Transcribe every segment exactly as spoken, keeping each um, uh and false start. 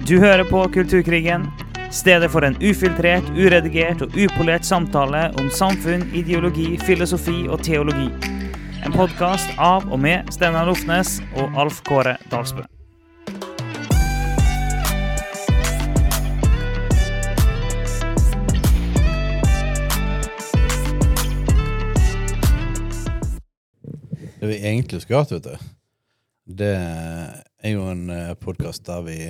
Du hører på Kulturkrigen, stedet for en ufiltrert, uredigert og upolert samtale om samfunn, ideologi, filosofi og teologi. En podcast av og med Steinar Lofnes og Alf Kåre Dalsbø. Det vi egentlig skulle hatt, vet du, det er jo en podcast der vi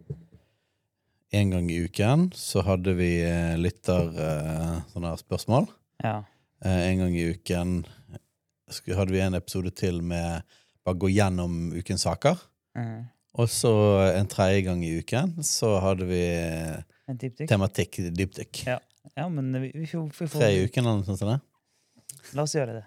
en gang i uken så hadde vi lytter sånne spørsmål. Ja. En gang i uken hadde vi en episode til med bare gå gjennom ukens saker. Mm. Og så en tredje gang i uken så hadde vi en dypdykk. Tematikk, dypdykk. Ja. Ja, men vi, vi, får, vi får... Tre i uken eller noe sånt det? La oss gjøre det.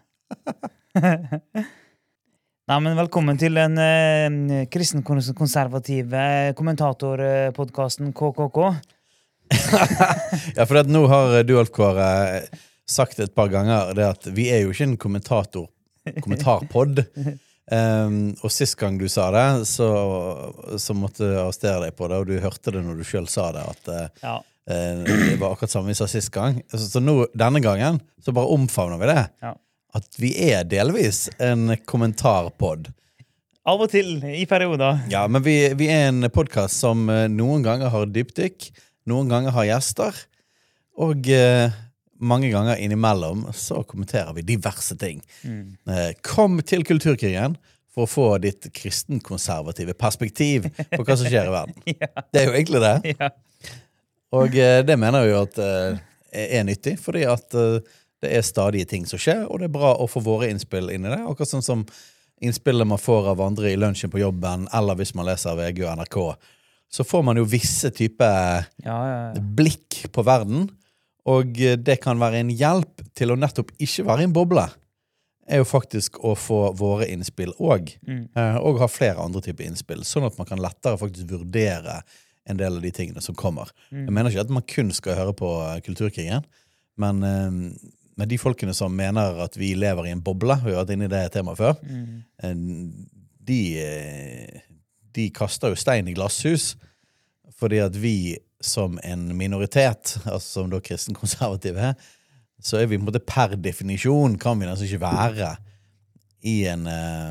Nei, men velkommen til den eh, kristenkonservative kommentatorpodcasten K K K. Ja, for at nå har du, Alf Kåre, sagt et par ganger det at vi er jo ikke en kommentator, kommentarpodd. Um, og sist gang du sa det, så, så måtte jeg arrestere deg på det, og du hørte det når du selv sa det, at ja. uh, det var akkurat samme vi sa sist gang. Så, så nå, denne gangen, så bare omfavner vi det. Ja. At vi er delvis en kommentarpodd. Av og til, i perioder. Ja, men vi, vi er en podcast som noen ganger har dypdykk, noen ganger har gjester, og eh, mange ganger innimellom så kommenterer vi diverse ting. Mm. Eh, kom til Kulturkrigen for å få ditt kristenkonservative perspektiv på hva som skjer i verden. Ja. Det er jo egentlig det. Ja. Og eh, det mener jeg jo at eh, er nyttig, fordi at eh, det er stadige ting som skjer, og det er bra å få våre innspill inn i det, akkurat sånn som innspillet man får av andre i lunsjen på jobben, eller hvis man leser V G og N R K, så får man jo visse type ja, ja, ja. blikk på verden, og det kan være en hjelp til å nettopp ikke være i en boble, er jo faktisk å få våre innspill og, mm. og ha flere andre typer innspill, sånn at man kan lettere faktisk vurdere en del av de tingene som kommer. Mm. Jeg mener ikke at man kun skal høre på Kulturkrigen, men med de folkene som mener at vi lever i en boble, og jeg har vært inne i det temaet før, mm. de, de kaster jo stein i glasshus, fordi at vi som en minoritet, altså som da kristenkonservative er, så er vi på en måte per definisjon, kan vi nesten ikke være i en,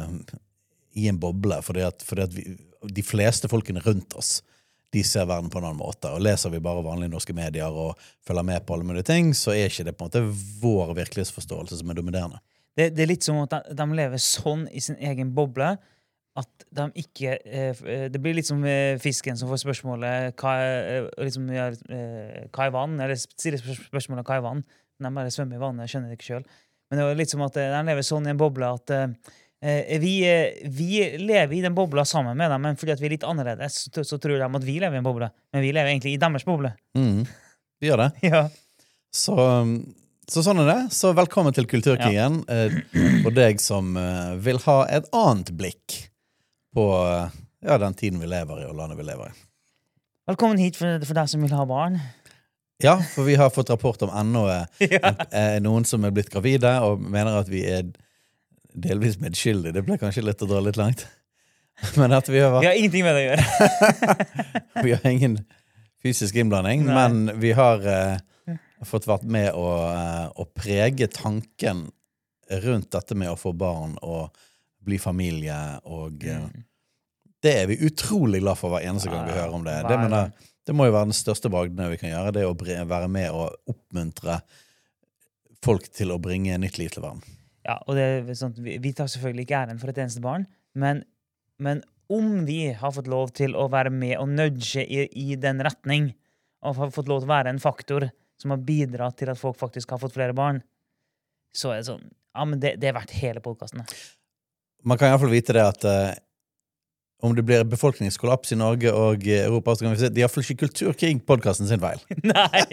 i en boble, fordi at, fordi at vi, de fleste folkene rundt oss, de ser verden på en annen måte, og leser vi bare vanlige norske medier og følger med på alle mulige ting, så er ikke det på en måte vår virkelighetsforståelse som er dominerende. Det, det er litt som at de, de lever sånn i sin egen boble, at de ikke, eh, det blir litt som fisken som får spørsmålet hva, eh, liksom, ja, eh, hva er vann, eller stiller spørsmålet hva er vann, de bare svømmer i vannet, jeg skjønner det ikke selv. Men det er litt som at de lever sånn i en boble at eh, Vi, vi lever i den bobla sammen med dem, men fordi at vi er litt annerledes, så, så tror de at vi lever i en boble. Men vi lever egentlig i deres boble. Mm, vi gjør det. Ja. Så, så sånn er det. Så velkommen til Kulturkrigen, ja. Og deg som vil ha et annet blikk på ja, den tiden vi lever i, og landet vi lever i. Velkommen hit for, for deg som vil ha barn. Ja, for vi har fått rapport om ennå ja. noen som er blitt gravide, og mener at vi er delvis medskyldig, det ble kanskje litt å dra litt langt. Men at vi har vært... Vi har ingenting med det å gjøre. Vi har ingen fysisk innblanding, Nei. Men vi har eh, fått vært med å, eh, å prege tanken rundt dette med å få barn og bli familie, og eh, det er vi utrolig glad for hver eneste gang vi hører om det. Det, mener, det må jo være den største bragden vi kan gjøre, det å være med og oppmuntre folk til å bringe nytt liv til verden. Ja, og det er sånn, vi tar selvfølgelig ikke æren for et eneste barn, men, men om vi har fått lov til å være med og nudge i, i den retning, og har fått lov til å være en faktor som har bidratt til at folk faktisk har fått flere barn, så er det sånn, ja, men det, det er verdt hele podcasten. Man kan i hvert fall vite det at uh, om det blir befolkningskollaps i Norge og Europa, så kan vi si, de har i hvert fall ikke Kulturkrig-podcasten sin feil. Nei!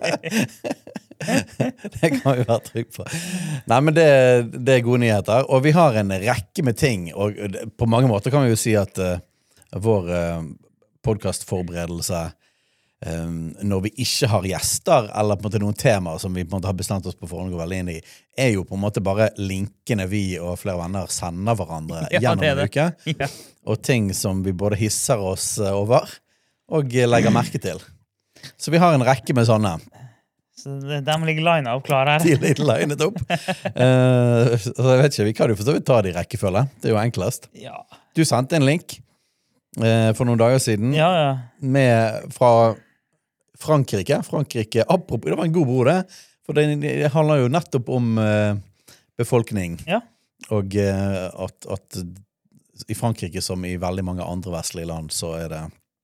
Det kan vi være trygg på. Nei, men det, det er gode nyheter, og vi har en rekke med ting, og på mange måter kan vi jo si at uh, vår uh, podcastforberedelse um, når vi ikke har gjester, eller på en måte noen temaer som vi på en måte har bestemt oss på forhånd å gå veldig inn i, er jo på en måte bare linkene vi og flere venner sender hverandre ja, gjennom en uke, ja. Og ting som vi både hisser oss over, og legger merke til. Så vi har en rekke med sånne. Så de ligger linet opp klar her. De ligger linet opp. Uh, så jeg vet ikke, vi kan jo forstå vi tar det i rekkefølge. Det er jo enklest. Ja. Du sendte en link uh, for noen dager siden Ja, ja. med fra Frankrike. Frankrike, apropos, det var en god bro det, for det, det handler jo nettopp om uh, befolkning. Ja. Og uh, at, at i Frankrike, som i veldig mange andre vestlige land, så er det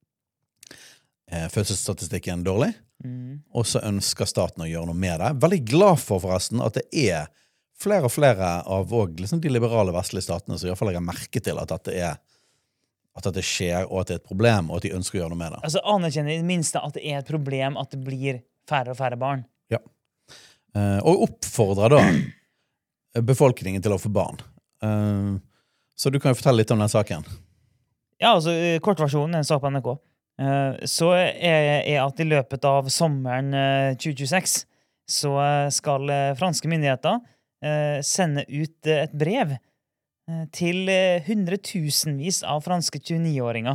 uh, fødselsstatistikken dårlig. Mm. Og så ønsker staten å gjøre noe med det. Veldig glad for forresten at det er flere og flere av og, liksom, de liberale vestlige statene som i hvert fall legger merke til at dette, er, at dette skjer, og at det er et problem, og at de ønsker å gjøre noe med det. Altså anerkjenner i det minste at det er et problem at det blir færre og færre barn. Ja. Uh, og oppfordrer da befolkningen til å få barn. Uh, så du kan jo fortelle litt om den saken. Ja, altså kortversjonen er en sak på N R K. Så er at i løpet av sommeren tjue tjueseks så skal franske myndigheter sende ut et brev til hundretusenvis av franske tjueni-åringer.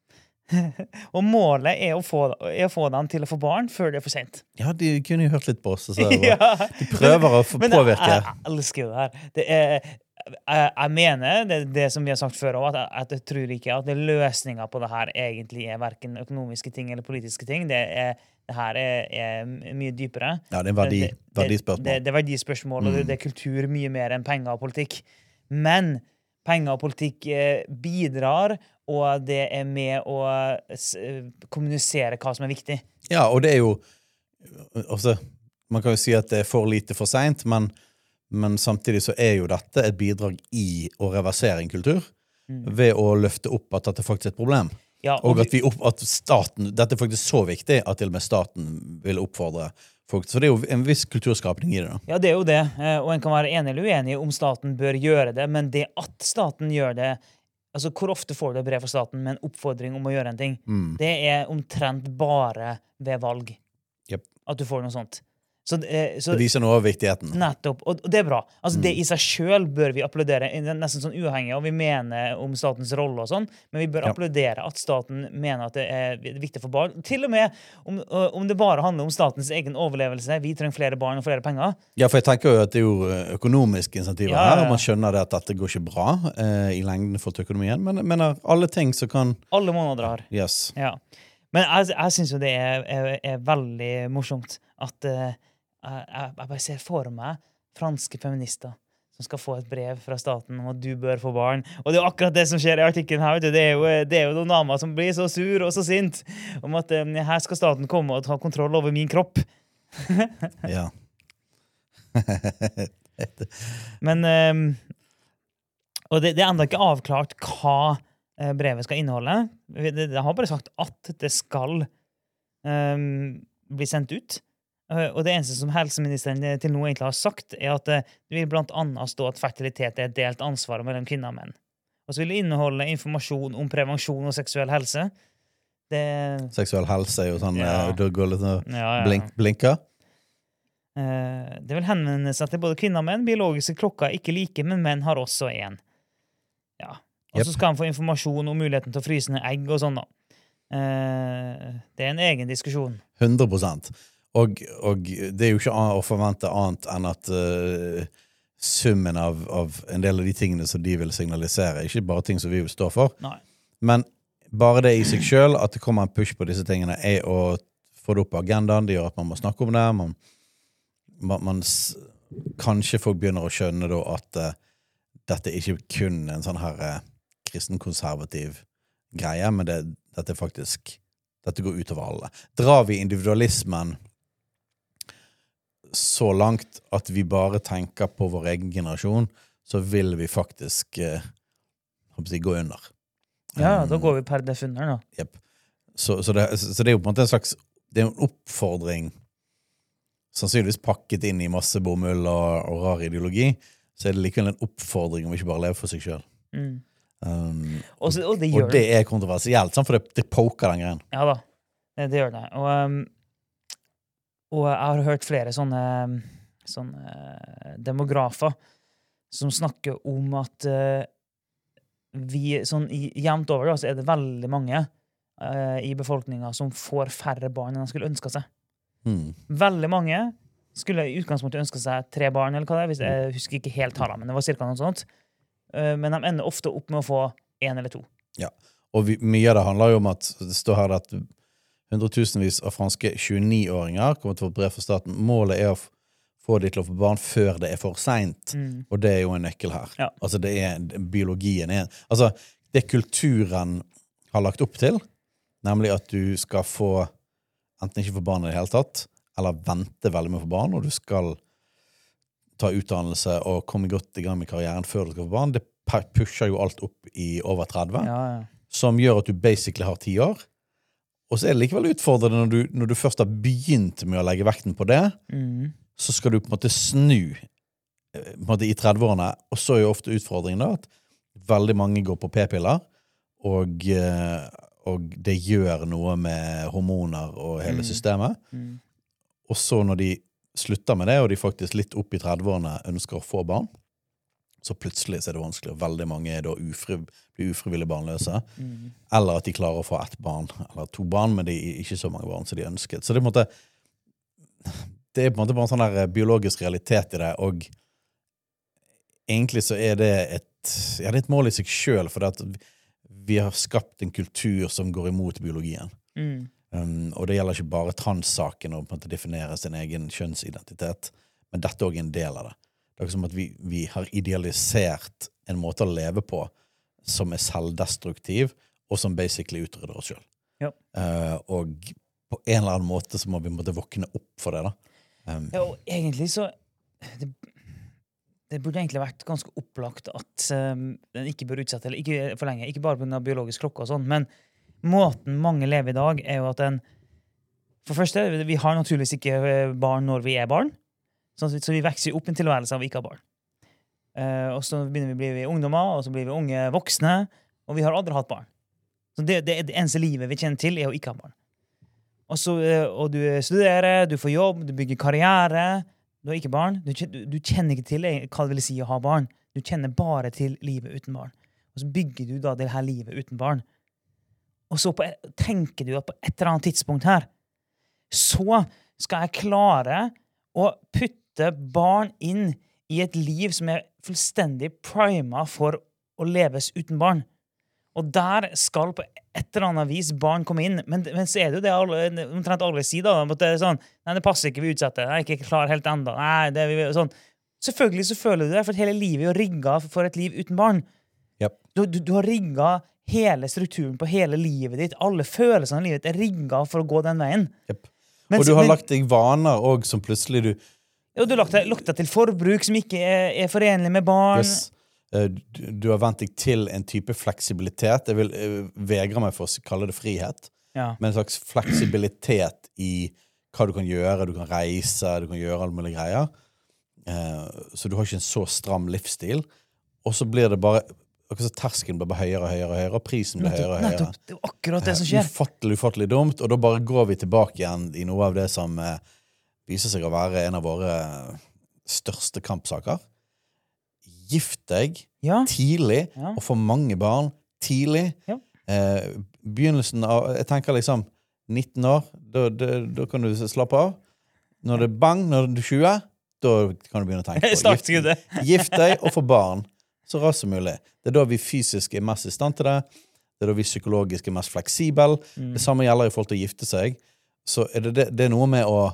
Og målet er å, få, er å få dem til å få barn før det er for sent. Ja, de kunne jo hørt litt på oss. Så ja. De prøver å få men, påvirke. Men jeg, jeg elsker jo det her. Det er... Jeg, jeg mener, det, det som vi har sagt før også, at jeg, at jeg tror ikke at det løsninger på det her egentlig er hverken økonomiske ting eller politiske ting. Det, er, det her er, er mye dypere. Ja, det er verdi, det, det, verdispørsmål. Det, det er verdispørsmål, og det, det er kultur mye mer enn penger og politikk. Men penger og politikk bidrar, og det er med å kommunisere hva som er viktig. Ja, og det er jo også, man kan jo si at det er for lite for sent, men Men samtidig så er jo dette et bidrag i å reversere en kultur mm. ved å løfte opp at dette faktisk er et problem. Ja, og og at, vi opp, at staten, dette er faktisk så viktig at til og med staten vil oppfordre folk. Så det er jo en viss kulturskapning i det. Da. Ja, det er jo det. Og en kan være enig eller uenig om staten bør gjøre det, men det at staten gjør det, altså hvor ofte får du et brev fra staten med en oppfordring om å gjøre en ting, mm. det er omtrent bare ved valg yep. at du får noe sånt. Så, eh, så, det viser noe av viktigheten. Nettopp, og det er bra. Altså, mm. Det i seg selv bør vi applaudere, nesten sånn uavhengig, og vi mener om statens rolle og sånn, men vi bør ja. applaudere at staten mener at det er viktig for barn. Til og med om, om det bare handler om statens egen overlevelse, vi trenger flere barn og flere penger. Ja, for jeg tenker jo at det er jo økonomiske insentiver ja, her, og man skjønner det at dette går ikke bra eh, i lengden for økonomien, men, men alle ting som kan... Alle måneder har. Yes. Ja. Men jeg, jeg synes jo det er, er, er veldig morsomt at... Uh, Jeg, jeg bare ser for meg franske feminister som skal få et brev fra staten om at du bør få barn. Og det er akkurat det som skjer i artikkelen her. Det er jo, det er jo noen damer som blir så sur og så sint om at um, her skal staten komme og ta kontroll over min kropp. Ja. Men um, og det, det er enda ikke avklart hva uh, brevet skal inneholde. Det, det har bare sagt at det skal um, bli sendt ut. Og det eneste som helseministeren til nå egentlig har sagt, er at det vil blant annet stå at fertilitet er et delt ansvar mellom kvinner og menn. Og så vil det inneholde informasjon om prevensjon og seksuell helse. Det... Seksuell helse er jo sånn, ja. Du går litt og ja, ja. blink, blinker. Det vil henvende seg til både kvinner og menn. Biologiske klokker er ikke like, men menn har også en. Ja. Og så yep. skal han få informasjon om muligheten til å fryse ned egg og sånn da. Det er en egen diskusjon. hundre prosent. Og, og det er jo ikke å forvente annet enn at uh, summen av, av en del av de tingene som de vil signalisere, ikke bare ting som vi vil stå for, Nei. men bare det i seg selv, at det kommer en push på disse tingene, er å få det opp på agendaen, det gjør at man må snakke om det, man, man, man kanskje folk begynner å skjønne da at uh, dette er ikke kun en sånn her uh, kristenkonservativ greie, men det, dette er faktisk, dette går utover alle. Drar vi individualismen så langt at vi bare tenker på vår egen generasjon, så vil vi faktisk eh, si, gå under. Ja, um, da går vi per def under da. Yep. Så, så, det, så det er jo på en måte en slags, det er en oppfordring, sannsynligvis pakket inn i masse bomull og, og rar ideologi, så er det likevel en oppfordring om ikke bare leve for seg selv. Mm. Um, og, og, det og det er kontroversielt, for det, det poker den greien. Ja da, det, det gjør det. Og... Um, Og jeg har hørt flere sånne, sånne demografer som snakker om at uh, vi, sånn i, jevnt over da, så er det veldig mange uh, i befolkningen som får færre barn enn de skulle ønske seg. Mm. Veldig mange skulle i utgangspunktet ønske seg tre barn, eller hva det er, hvis jeg husker ikke helt tallene, men det var cirka noe sånt. Uh, men de ender ofte opp med å få en eller to. Ja, og vi, mye av det handler jo om at det står her at hundretusenvis av franske tjueni-åringer kommer til å få brev fra staten. Målet er å få de til å få barn før det er for sent. Mm. Og det er jo en nøkkel her. Ja. Altså det er, biologien er, altså det kulturen har lagt opp til, nemlig at du skal få, enten ikke få barn i det hele tatt, eller vente veldig med å få barn, og du skal ta utdannelse og komme godt i gang med karrieren før du skal få barn. Det pusher jo alt opp i over tretti, ja, ja. Som gjør at du basically har ti år. Og så er det likevel utfordrende når du, når du først har begynt med å legge vekten på det, mm. så skal du på en måte snu på en måte i tretti-årene, og så er jo ofte utfordringen da at veldig mange går på p-piller, og, og det gjør noe med hormoner og hele systemet. Mm. Og så når de slutter med det, og de faktisk litt opp i tretti-årene ønsker å få barn, så plutselig så er det vanskelig, og veldig mange er da ufri, blir ufrivillig barnløse, mm. eller at de klarer å få ett barn, eller to barn, men de er ikke så mange barn som de ønsket. Så det er på en måte, det er på en måte bare en sånn der biologisk realitet i det, og egentlig så er det et, ja, det er et mål i seg selv, for at vi har skapt en kultur som går imot biologien. Mm. Um, og det gjelder ikke bare transsaken å på en måte definere sin egen kjønnsidentitet, men dette er også en del av det. Det er som at vi, vi har idealisert en måte å leve på som er selvdestruktiv, og som basically utrydder oss selv. Ja. Uh, og på en eller annen måte så må vi måtte våkne opp for det da. Um, ja, og egentlig så det, det burde egentlig vært ganske opplagt at um, den ikke bør utsette, eller ikke for lenge, ikke bare på grunn av biologisk klokke og sånn, men måten mange lever i dag er jo at den, for første, vi har naturligvis ikke barn når vi er barn, så vi vekser opp i en tilværelse av ikke ha barn. Uh, og så begynner vi å bli ungdommer, og så blir vi unge voksne, og vi har aldri hatt barn. Så det, det, det eneste livet vi kjenner til er å ikke ha barn. Og, så, uh, og du studerer, du får jobb, du bygger karriere, du har ikke barn. Du, du, du kjenner ikke til hva det vil si å ha barn. Du kjenner bare til livet uten barn. Og så bygger du da det her livet uten barn. Og så på, tenker du at på et eller annet tidspunkt her, så skal jeg klare å putte barn inn i et liv som er fullstendig primet for å leves uten barn. Og der skal på et eller annet vis barn komme inn. Men, men så er det jo det alle, omtrent alle sier da, at det er sånn, nei, det passer ikke, vi utsetter, jeg er ikke klar helt enda. Nei, det er vi, sånn. Selvfølgelig så føler du det, for hele livet er rigget for et liv uten barn. Yep. Du, du, du har rigget hele strukturen på hele livet ditt. Alle følelsene av livet ditt er rigget for å gå den veien. Yep. Og du har men, lagt deg vaner også, som plutselig du... Ja, du har lagt deg, lagt deg til forbruk som ikke er, er forenlig med barn. Yes. Du, du har vent deg til en type fleksibilitet. Jeg vil uh, vegre meg for å kalle det frihet. Ja. Men en slags fleksibilitet i hva du kan gjøre. Du kan reise, du kan gjøre alle mulige greier. Uh, så du har ikke en så stram livsstil. Og så blir det bare... Og så terskelen blir bare høyere og høyere og høyere, og prisen blir høyere og høyere. Det er akkurat det som skjer. Ufattelig, ufattelig dumt, og da bare går vi tilbake igjen i noe av det som uh, viser seg å være en av våre største kampsaker. Gift deg ja. tidlig, ja. og få mange barn tidlig. Ja. Eh, begynnelsen av, jeg tenker liksom, nitten år, da, da, da kan du slappe av. Når det er bang, når du er tjue, da kan du begynne å tenke på. Gift, gift deg og få barn. Så raskt som mulig. Det er da vi fysisk er mest i stand til det. Det er da vi psykologisk er mest fleksibel. Mm. Det samme gjelder i forhold til å gifte seg. Så er det, det, det er noe med å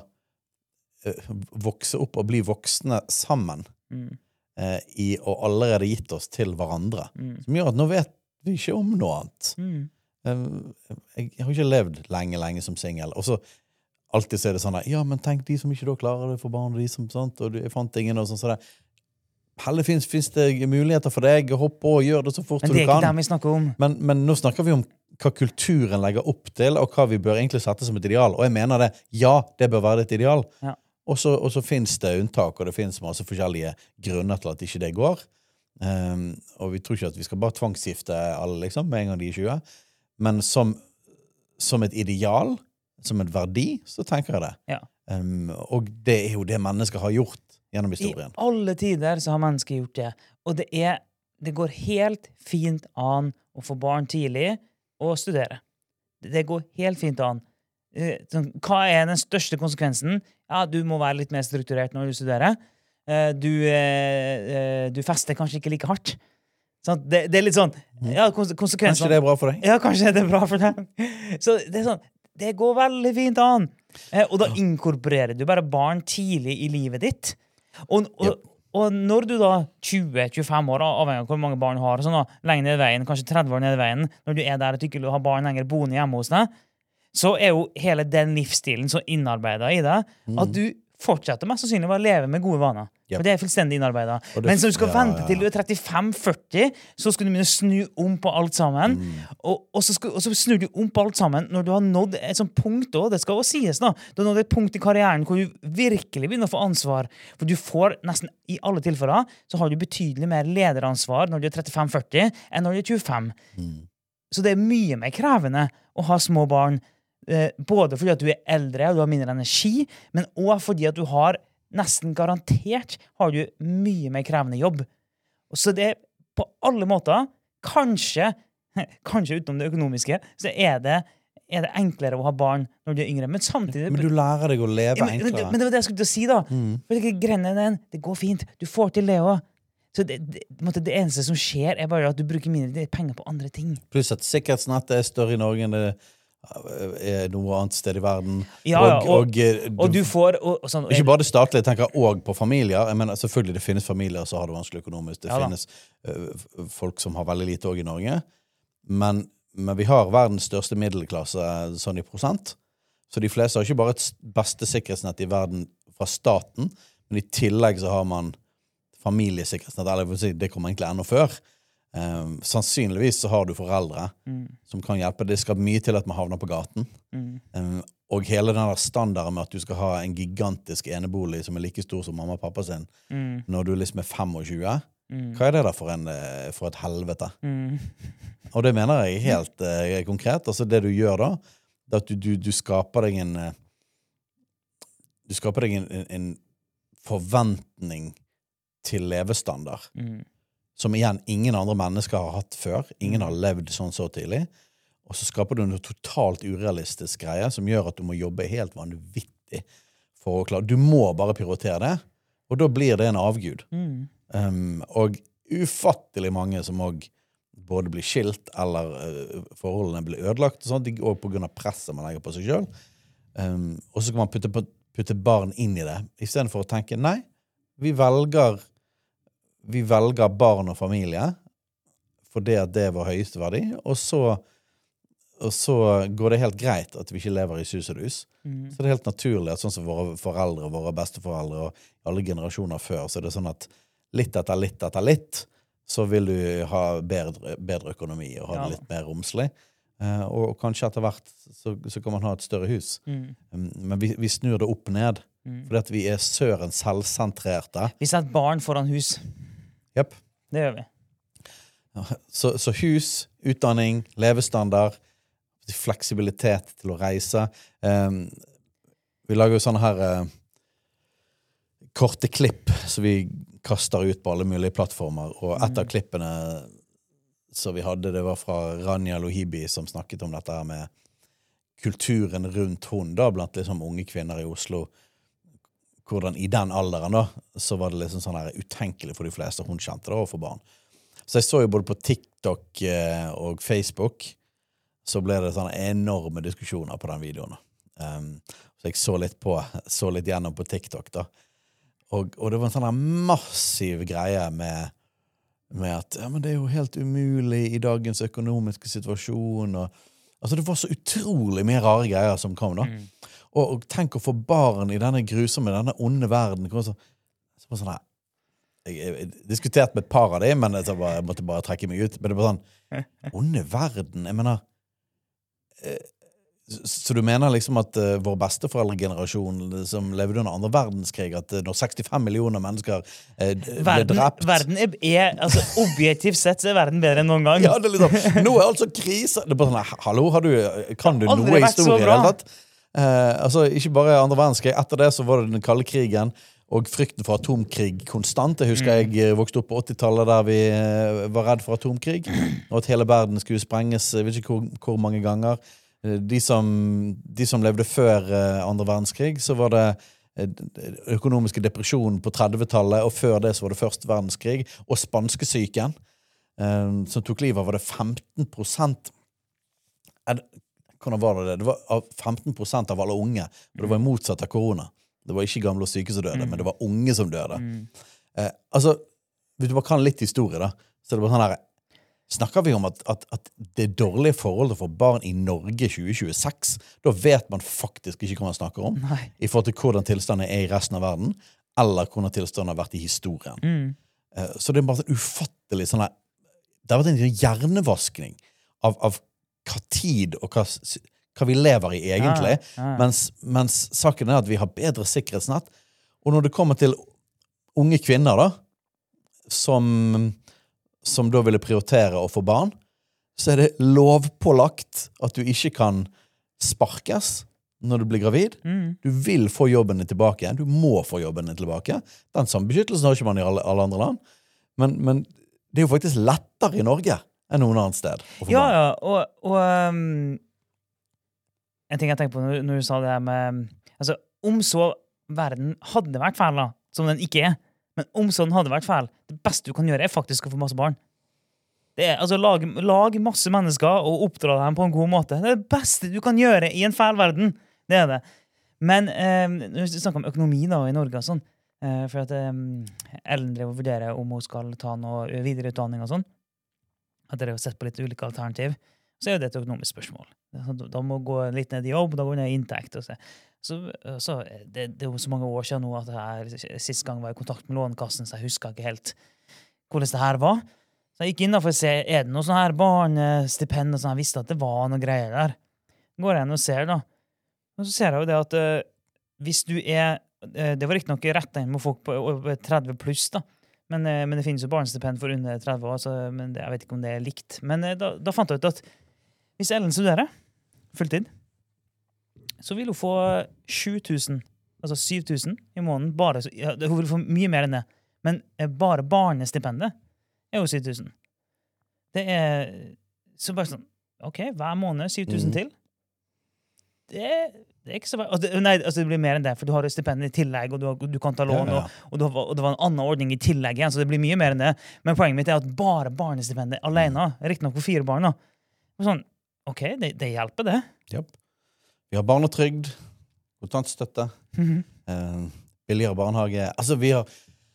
uh, vokse opp og bli voksne sammen. Mm. Uh, i, og allerede gitt oss til hverandre. Mm. Som gjør at nå vet vi ikke om noe annet. Mm. Uh, jeg, jeg har ikke levd lenge, lenge som single. Og så alltid så er det sånn, ja, men tenk de som ikke da klarer det for barn, og de som sånt, og jeg fant ingen, og sånn, så det Helle finnes, finnes det muligheter for deg å hoppe på og gjøre det så fort du kan. Men det er ikke det vi snakker om. Men, men nå snakker vi om hva kulturen legger opp til, og hva vi bør egentlig sette som et ideal. Og jeg mener det, ja, det bør være et ideal. Ja. Og så, og så finnes det unntak, og det finnes masse forskjellige grunner til at ikke det går. Um, og vi tror ikke at vi skal bare tvangsgifte alle, liksom, med en gang de er tjue. Men som, som et ideal, som en verdi, så tenker jeg det. Ja. Um, og det er jo det mennesker har gjort gjennom historien. I alle tider så har mennesker gjort det. Og det, er, det går helt fint an å få barn tidlig og studere. det går helt fint an. Eh, sånn, hva er den største konsekvensen? Ja, du må være litt mer strukturert når du studerer. Eh, du, eh, eh, du fester kanskje ikke like hardt. Sånn, det, det er litt sånn, ja, kons konsekvensen. Kanskje det er bra for deg? Ja, kanskje det er bra for deg. Så det er sånn, det går veldig fint an. Eh, og da inkorporerer du bare barn tidlig i livet ditt. Og, og, Yep. og når du da tjue til tjuefem år, avhengig av hvor mange barn du har, sånn da, lenger ned i veien, kanskje tretti år ned i veien, når du er der og ikke har barn lenger boende hjemme hos deg, så er jo hele den livsstilen så innarbeidet i deg, at du fortsetter mest sannsynlig å leve med gode vaner. Yep. For det er fullstendig innarbeidet. det- Men så du skal ja, vente ja, ja. til du er trettifem førti, så skal du begynne å snu om på alt sammen. Og, og, så skal, og så snur du om på alt sammen når du har nådd et sånt punkt også, det skal også sies da, du har nådd et punkt i karrieren hvor du virkelig begynner å få ansvar. For du får nesten, i alle tilfeller, så har du betydelig mer lederansvar når du er trettifem førti enn når du er tjuefem. Så det er mye mer krevende å ha små barn, eh, både fordi at du er eldre og du har mindre energi, men også fordi at du har nesten garantert har du mye mer krevende jobb. Og så det er på alle måter, kanskje, kanskje utenom det økonomiske, så er det, er det enklere å ha barn når du er yngre. Men samtidig... Men du lærer deg å leve Ja, men, men, enklere. men det var det jeg skulle til å si da. For det, greien er den, det går fint. Du får til det også. Så det, det, på en måte, det eneste som skjer er bare at du bruker mindre penger på andre ting. Pluss at sikkerhetsnettet er større i Norge enn det er noe annet sted i verden. Ja, ja, og, og, eh, og du får... Og, og sånn, Ikke bare det statlige, jeg tenker også på familier. Jeg mener, selvfølgelig det finnes familier som har det vanskelig økonomisk. Det Ja da. finnes øh, folk som har veldig lite også i Norge. Men, men vi har verdens største middelklasse sånn i prosent. Så de fleste har ikke bare et s- beste sikkerhetsnett i verden fra staten, men i tillegg så har man familiesikkerhetsnett, eller jeg vil si, det kommer egentlig enda før. Um, sannsynligvis så har du foreldre som kan hjelpe. Det skal mye til at man havner på gaten. Um, og hele den der standarden med at du skal ha en gigantisk enebolig som er like stor som mamma og pappa sin, når du liksom er tjuefem, hva er det da for, en, eh, for et helvete? Og det mener jeg helt eh, konkret. Altså det du gjør da, det er at du, du, du skaper deg en eh, du skaper deg en, en, en forventning til levestandard som igjen ingen andre mennesker har hatt før. Ingen har levd sånn så tidlig. Og så skaper du en totalt urealistisk greie som gjør at du må jobbe helt vanvittig for å klare. Du må bare prioritere det, og da blir det en avgud. Um, og ufattelig mange som også både blir skilt eller uh, forholdene blir ødelagt, og sånt, og på grunn av presset man legger på seg selv. Um, og så kan man putte, på, putte barn inn i det, i stedet for å tenke, nei, vi velger vi velger barn og familie fordi at det var høyeste verdi, og så, og så går det helt greit at vi ikke lever i sus og dus. Mm. Så det er helt naturlig at sånn som våre foreldre, våre besteforeldre og alle generasjoner før, så er det sånn at litt etter litt etter litt, så vil du ha bedre, bedre økonomi og ha det Ja. litt mer romslig. Uh, og, og kanskje etter hvert så, så kan man ha et større hus. Mm. Um, men vi, vi snur det opp ned, Mm. fordi at vi er søren selvsentrerte. Vi setter barn foran hus. Yep. Det gjør vi. Så, så hus, utdanning, levestandard, fleksibilitet til å reise. Um, vi lager jo sånne her uh, korte klipp som vi kaster ut på alle mulige plattformer, og et av klippene som vi hadde, det var fra Rania Lohibi som snakket om dette her med kulturen rundt hun, da, blant liksom unge kvinner i Oslo. Hvordan i den alderen da, så var det liksom sånn her utenkelig for de fleste hun kjente det, og for barn. Så jeg så jo både på TikTok eh, og Facebook, så ble det sånne enorme diskusjoner på den videoen. Um, så jeg så litt på, så litt gjennom på TikTok da. Og, og det var en sånn her massiv greie med, med at, ja, men det er jo helt umulig i dagens økonomiske situasjon, og altså det var så utrolig mye rare greier som kom da. Mm. Og, og tenk å få barn i denne grusomme, denne onde verden. Så, så sånn her, jeg, jeg, jeg diskuterte med et par av dem, men jeg, bare, jeg måtte bare trekke meg ut. Men det var sånn, onde verden, jeg mener, eh, så, så du mener liksom at uh, vår besteforeldregenerasjon som levde under andre verdenskrig, at uh, når sekstifem millioner mennesker uh, ble Verden, drept... verden er, er, altså objektivt sett så er verden bedre enn noen gang. Ja, det er liksom, nå er altså krise. Det er bare sånn, hallo, har du, kan du Aldri noe vært så historie i det bra. hele tatt? Eh, altså, ikke bare andre verdenskrig. Etter det så var det den kalde krigen og frykten for atomkrig konstant. Jeg husker Mm. jeg vokste opp på åttitallet der vi eh, var redd for atomkrig, og at hele verden skulle sprenges, jeg vet ikke hvor, hvor mange ganger. de som, de som levde før eh, andre verdenskrig, så var det eh, økonomiske depresjonen på trettitallet, og før det så var det første verdenskrig, og spanskesyken, eh, som tok livet av, var det femten prosent. Hvordan var det det? Det var femten prosent av alle unge, og det var motsatt av korona. Det var ikke gamle og syke som døde, mm. men det var unge som døde. Mm. Eh, altså, hvis du bare kan litt historie da, så er det bare sånn her, snakker vi om at, at, at det er dårlige forhold for barn i Norge tjue tjueseks, da vet man faktisk ikke hva man snakker om, Nei. I forhold til hvordan tilstanden er i resten av verden, eller hvordan tilstanden har vært i historien. Mm. Eh, så det er bare sånn ufattelig sånn her, det har vært en hjernevaskning av, av hva tid og hva, hva vi lever i egentlig, ja, ja. Mens, mens saken er at vi har bedre sikkerhetsnett, og når det kommer til unge kvinner da, som som da ville prioritere å få barn, så er det lovpålagt at du ikke kan sparkes når du blir gravid. Mm. Du vil få jobben din tilbake. Du må få jobben din tilbake. Den samme beskyttelsen har ikke man i alle, alle andre land. Men, men det er jo faktisk lettere i Norge enn noen annen sted. Ja, ja, og, og um, en ting jeg tenker på når, når du sa det her med, altså, om så verden hadde vært feil da, som den ikke er, men om sånn hadde vært feil, det beste du kan gjøre er faktisk å få masse barn. Det er, altså, lag, lag masse mennesker og oppdra dem på en god måte. Det er det beste du kan gjøre i en feil verden. Det er det. Men eh, når vi snakker om økonomi da, i Norge og sånn, eh, for at eh, Ellen drev og vurderer om hun skal ta noe videreutdanning og sånn, at dere har sett på litt ulike alternativ, så er det et økonomisk spørsmål. Da må gå litt ned i jobb, da går ned i inntekt og så. Så, så det, det er jo så mange år siden nå at jeg sist gang var i kontakt med Lånekassen, så jeg husker ikke helt hvordan det her var. Så jeg gikk inn for å se, er det noe sånn her barnestipend, og sånn, jeg visste at det var noe greier der. Går jeg inn og ser da. Og så ser jeg jo det at uh, hvis du er, uh, det var ikke nok rett inn med folk på uh, tretti pluss da, men, uh, men det finnes jo barnestipend for under tretti år, så, men det, jeg vet ikke om det er likt. Men uh, da, da fant jeg ut at hvis Ellen studerer fulltid, så vil hun få sju tusen, altså syv tusen i måneden, bare, ja, hun vil få mye mer enn det, men bare barnestipendet er jo syv tusen. Det er, så bare sånn, ok, hver måned syv tusen mm. til. Det, det er ikke så altså, det, nei, altså det blir mer enn det, for du har stipendet i tillegg, og du, har, du kan ta lån, ja, ja. Og, og, du har, og det var en annen ordning i tillegg igjen, så det blir mye mer enn det. Men poenget mitt er at bare barnestipendet alene, riktig nok for fire barn, da. Sånn, ok, det, det hjelper det. Japp. Vi har barnetrygd, kontantstøtte, mm-hmm. eh, billigere barnehage. Altså, vi har...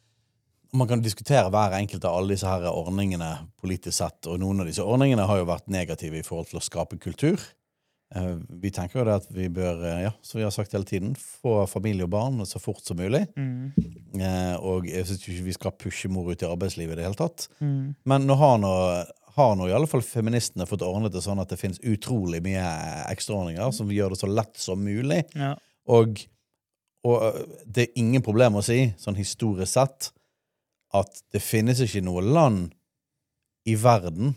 Man kan diskutere hver enkelt av alle disse her ordningene politisk sett, og noen av disse ordningene har jo vært negative i forhold til å skape kultur. Eh, vi tenker jo det at vi bør, ja, som vi har sagt hele tiden, få familie og barn så fort som mulig. Mm. Eh, og jeg synes ikke vi skal pushe mor ut i arbeidslivet i det hele tatt. Mm. Men nå har nå... har nå i alle fall feministene fått ordnet det sånn at det finnes utrolig mye ekstraordninger som gjør det så lett som mulig. Ja. Og, og det er ingen problem å si, sånn historisk sett, at det finnes ikke noe land i verden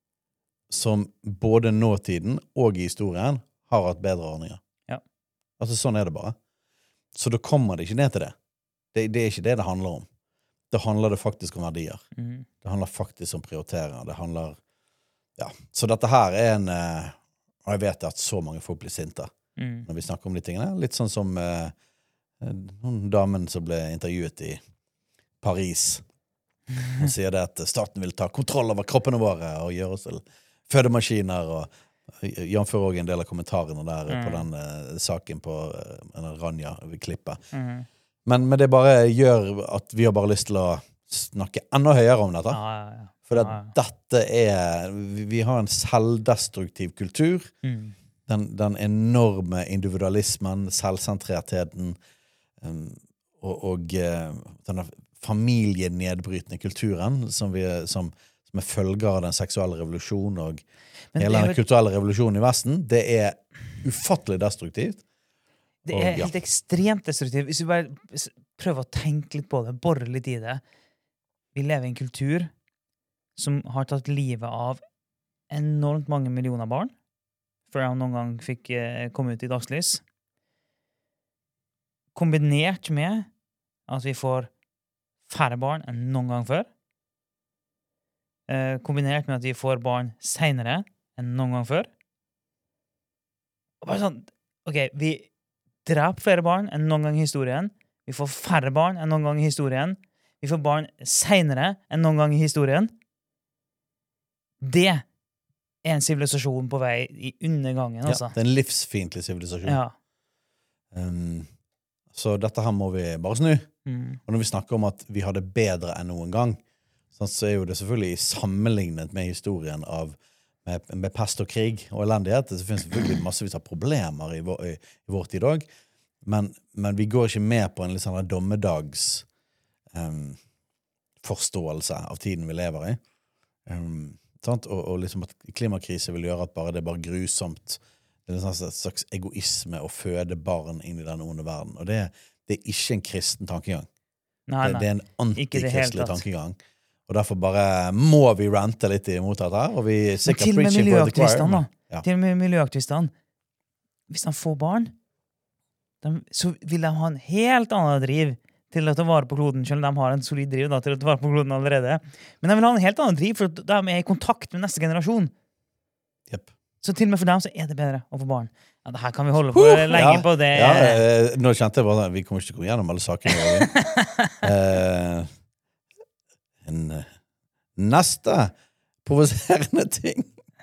som både nåtiden og i historien har hatt bedre ordninger. Ja. Altså sånn er det bare. Så da kommer det ikke ned til det. Det, det er ikke det det handler om. Det handler det faktisk om verdier. Mm. Det handler faktisk om prioriteringer. Det handler, ja. Så dette her er en, og jeg vet at så mange folk blir sinte mm. når vi snakker om de tingene. Litt sånn som eh, noen damen som ble intervjuet i Paris. Hun sier det at staten vil ta kontroll over kroppene våre og gjøre oss til fødemaskiner, og Jan fører også en del av kommentarene der mm. på den eh, saken på eh, Ranja ved klippet. Mm. Men, men det bare gjør at vi har bare lyst til å snakke enda høyere om dette. Ja, ja, ja. For ja, ja. dette er... Vi har en selvdestruktiv kultur. Mm. Den, den enorme individualismen, selvsentrertheten, um, og, og uh, denne familienedbrytende kulturen som, vi, som, som er følger av den seksuelle revolusjonen og men hele den jo... kulturelle revolusjonen i Vesten. Det er ufattelig destruktivt. Det er helt ekstremt destruktivt. Hvis vi bare prøver å tenke litt på det, borre litt i det. Vi lever i en kultur som har tatt livet av enormt mange millioner barn, før han noen gang fikk eh, komme ut i dagslys. Kombinert med at vi får færre barn enn noen gang før. Eh, kombinert med at vi får barn senere enn noen gang før. Bare sånn, ok, vi dreper flere barn enn noen gang i historien. Vi får færre barn enn noen gang i historien. Vi får barn senere enn noen gang i historien. Det er en sivilisasjon på vei i undergangen, altså. Ja, det er en livsfiendtlig sivilisasjon. Ja. Um, så dette her må vi bare snu. Mm. Og når vi snakker om at vi har det bedre enn noen gang, sånn, så er jo det selvfølgelig sammenlignet med historien av med, med pest og krig og elendighet. Det finnes selvfølgelig massevis av problemer i vår, i, i vår tid også. Men, men vi går ikke med på en litt sånn dommedags um, forståelse av tiden vi lever i. Um, sant? Og, og liksom at klimakrise vil gjøre at bare det er bare grusomt. Det er en sånn slags egoisme å føde barn inn i den onde verden. Og det, det er ikke en kristen tankegang. Nei, nei. Det, det er en antikristelig det tankegang. Og derfor bare må vi rante litt imot dette her. Og vi sikkert til og med miljøaktivistene, da. Ja. Til og med miljøaktivistene. Hvis de får barn, de, så vil de ha en helt annen driv til å ta vare på kloden, selv om de har en solid driv da, til å ta vare på kloden allerede. Men de vil ha en helt annen driv, for de er i kontakt med neste generasjon. Yep. Så til og med for dem så er det bedre å få barn. Ja, det her kan vi holde på uh, lenge ja, på. Det. Ja, eh, nå kjente jeg bare, vi kommer ikke til å gå gjennom alle sakene. eh, en uh, neste provoserende ting.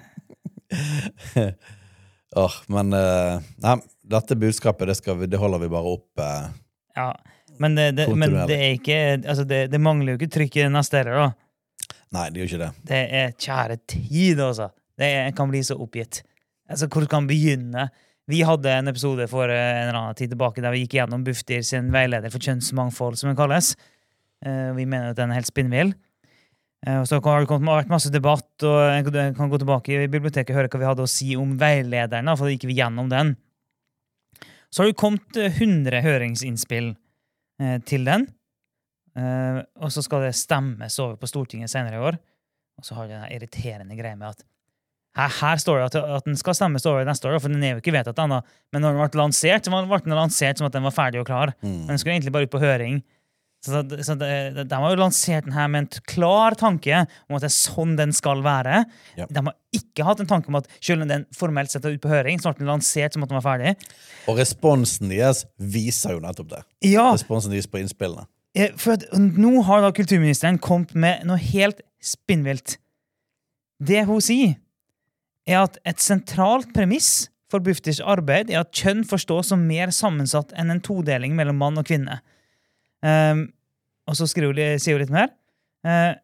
oh, men uh, nei, dette budskapet, det, skal vi, det holder vi bare opp. Uh, ja, men det, det, men det er ikke, altså det, det mangler jo ikke trykk i neste her, da. Nei, det gjør ikke det. Det er kjære tid, altså. Det kan bli så oppgitt. Altså, hvor kan vi begynne? Vi hadde en episode for en eller annen tid tilbake der vi gikk gjennom Bufdir sin veileder for kjønnsmangfold, som den kalles. Uh, vi mener at den er helt spinnvill. Uh, så har det vært masse debatt, og jeg kan gå tilbake i biblioteket og høre hva vi hadde å si om veilederen, for da gikk vi gjennom den. Så har det kommet hundre høringsinnspill uh, til den, uh, og så skal det stemmes over på Stortinget senere i år. Og så har det den irriterende greia med at Her, her står det at, at den skal stemmes over neste år, for den er jo ikke vedtatt ennå. Men når den ble lansert, så ble den lansert som at den var ferdig og klar. Mm. Men den skulle egentlig bare ut på høring. Så, så de, de har jo lansert den her med en klar tanke om at det er sånn den skal være. Ja. De har ikke hatt en tanke om at selv om den formelt sett er ut på høring, så ble den lansert som at den var ferdig. Og responsen deres viser jo nettopp det. Ja. Responsen deres på innspillene. For at, nå har da kulturministeren kommet med noe helt spinnvilt. Det hun sier, er at et sentralt premiss for Bufdirs arbeid er at kjønn forstås som mer sammensatt enn en todeling mellom mann og kvinne. Um, og så skriver de, sier hun litt mer. Uh,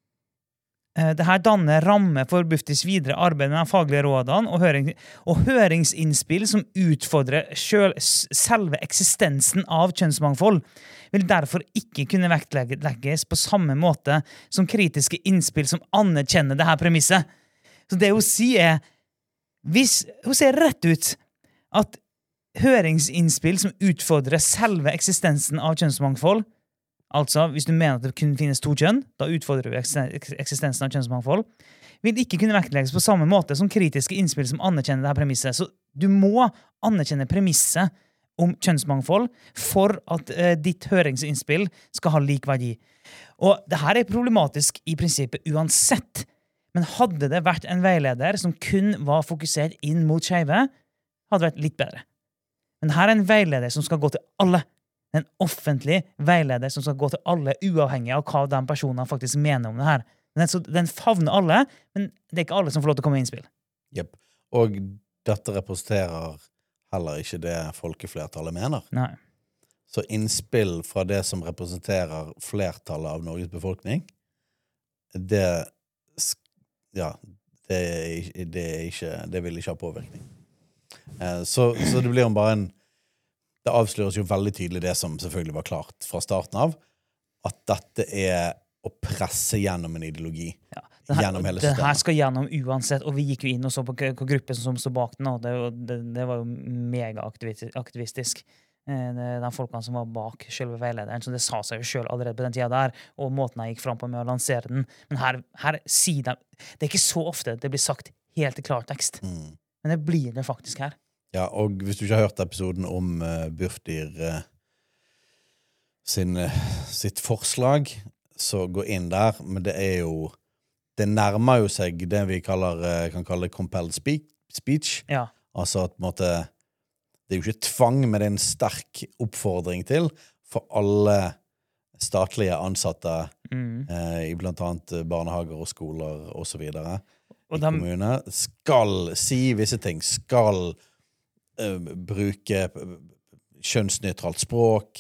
uh, det her danner ramme for Bufdirs videre arbeid med de faglige rådene og, høring, og høringsinnspill som utfordrer selv, selve eksistensen av kjønnsmangfold, vil derfor ikke kunne vektlegges på samme måte som kritiske innspill som anerkjenner det her premisset. Så det hun sier er, hvis, hun sier rett ut at høringsinnspill som utfordrer selve eksistensen av kjønnsmangfold, altså hvis du mener at det kun finnes to kjønn, da utfordrer du eksistensen av kjønnsmangfold, vil ikke kunne vektlegges på samme måte som kritiske innspill som anerkjenner dette premisset. Så du må anerkjenne premisset om kjønnsmangfold for at uh, ditt høringsinnspill skal ha lik verdi. Og det her er problematisk i prinsippet uansett. Men hadde det vært en veileder som kun var fokusert inn mot skeive, hadde det vært litt bedre. Men her er en veileder som skal gå til alle. En offentlig veileder som skal gå til alle, uavhengig av hva de personene faktisk mener om det her. Den, så, den favner alle, men det er ikke alle som får lov til å komme med innspill. Yep. Og dette representerer heller ikke det folkeflertallet mener. Nei. Så innspill fra det som representerer flertallet av Norges befolkning, det ja, det, er, det, er ikke, det vil ikke ha påvirkning. Eh, så, så det blir jo bare en det avsløres jo veldig tydelig det som selvfølgelig var klart fra starten av, at dette er å presse gjennom en ideologi. Ja, her, gjennom hele systemet. Det her skal gjennom uansett, og vi gikk jo inn og så på, på gruppen som stod bak den, og det, det, det var jo mega-aktivistisk. De folkene som var bak selve veilederen, så det sa seg jo selv allerede på den tida der, og måten jeg gikk frem på med å lansere den. Men her, her sier de, det er ikke så ofte det blir sagt helt i klartekst, mm. men det blir det faktisk her. Ja, og hvis du ikke har hørt episoden om uh, Bufdir uh, sin, uh, sitt forslag, så gå inn der, men det er jo, det nærmer jo seg det vi kaller, uh, kan kalle compelled speak, speech, ja. Altså at på en måte, det er jo ikke tvang, men det er en sterk oppfordring til for alle statlige ansatte mm. eh, i blant annet barnehager og skoler og så videre og i de... kommunene, skal si visse ting, skal eh, bruke kjønnsnøytralt språk,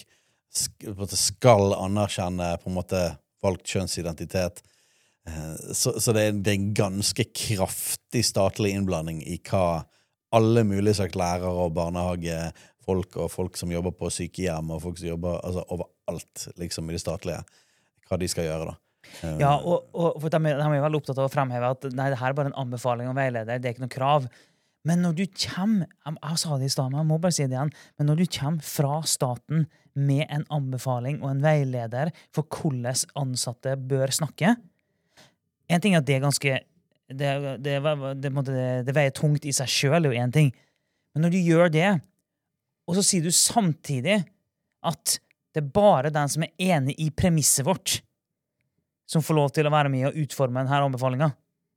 skal anerkjenne på en måte valgt kjønnsidentitet. Så, så det, er, det er en ganske kraftig statlig innblanding i hva alle mulige slags lærere og barnehagefolk og folk som jobber på sykehjem og folk som jobber altså, overalt liksom, i det statlige, hva de skal gjøre da. Ja, og, og for de, de er veldig opptatt av å fremheve at nei, det her er bare en anbefaling og veileder, det er ikke noe krav. Men når du kommer, jeg, jeg sa det i stedet, jeg må bare si det igjen, men når du kommer fra staten med en anbefaling og en veileder for hvordan ansatte bør snakke, en ting er at det er ganske, det, det, det, det, det veier tungt i seg selv, det er jo en ting. Men når du gjør det, og så sier du samtidig at det er bare den som er enig i premisset vårt, som får lov til å være med og utforme denne anbefalingen,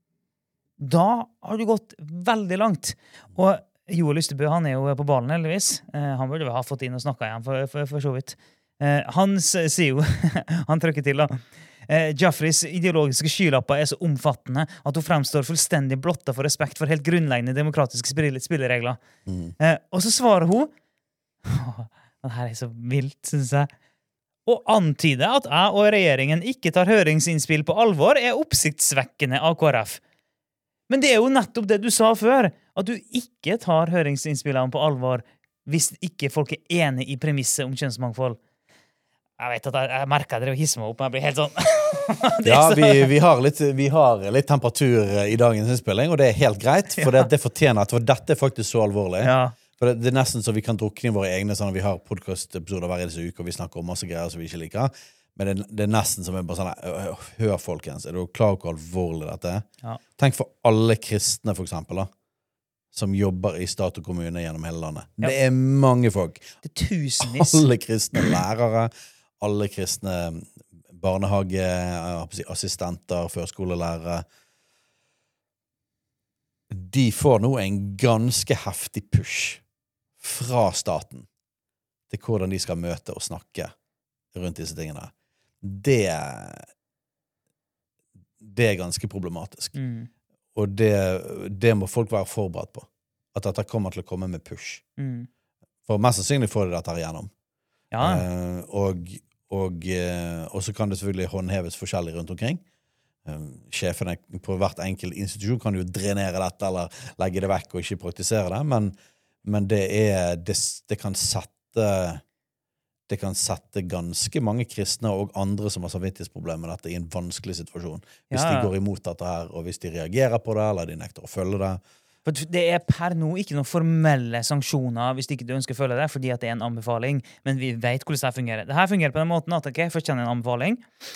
da har du gått veldig langt. Og Joel Ystebø, han er jo på ballen, heldigvis. Eh, han burde ha fått inn og snakket igjen, for, for, for så vidt. Eh, han sier jo, han trykker til da, eh, Jaffris ideologiske skylapper er så omfattende at hun fremstår fullstendig blotta for respekt for helt grunnleggende demokratiske spilleregler. Mm. Eh, og så svarer hun, det her er så vilt, synes jeg, og antyde at jeg og regjeringen ikke tar høringsinnspill på alvor er oppsiktsvekkende av K R F. Men det er jo nettopp det du sa før, at du ikke tar høringsinnspillene på alvor hvis ikke folk er enige i premisset om kjønnsmangfold. Jeg vet at jeg, jeg merker dere å hisse meg opp, men jeg blir helt sånn... ja, vi, vi, har litt, vi har litt temperatur i dagens innspilling, og det er helt greit, for det, det fortjener at for dette er faktisk så alvorlig. Ja. For det, det er nesten så vi kan drukne i våre egne, sånn at vi har podcast-episoder hver eneste uke, og vi snakker om masse greier som vi ikke liker. Men det, det er nesten som en bare sånn, hør folkens, er du klar over hvor alvorlig dette er? Ja. Tenk for alle kristne, for eksempel, da, som jobber i stat og kommune gjennom hele landet. Ja. Det er mange folk. Det er tusenvis. Alle kristne lærere, alle kristne barnehageassistenter, førskolelærere. De får nå en ganske heftig push fra staten til hvordan de skal møte og snakke rundt disse tingene. Det, det er ganske problematisk. Mm. Og det, det må folk være forberedt på. At dette kommer til å komme med push. Mm. For mest sannsynlig får de dette her igjennom. Ja. Eh, og, og, og så kan det selvfølgelig håndheves forskjellig rundt omkring. Eh, sjefene på hvert enkelt institusjon kan jo drenere dette eller legge det vekk og ikke praktisere det, men, men det, er, det, det kan sette det kan sette ganske mange kristne og andre som har samvittighetsproblemer med dette i en vanskelig situasjon. Hvis ja. de går imot dette her, og hvis de reagerer på det, eller de nekter å følge det. For det er per nå ikke noen formelle sanksjoner hvis ikke du ønsker å følge det, fordi at det er en anbefaling, men vi vet hvordan det fungerer. Det her fungerer på den måten at okay, først kjenner en anbefaling,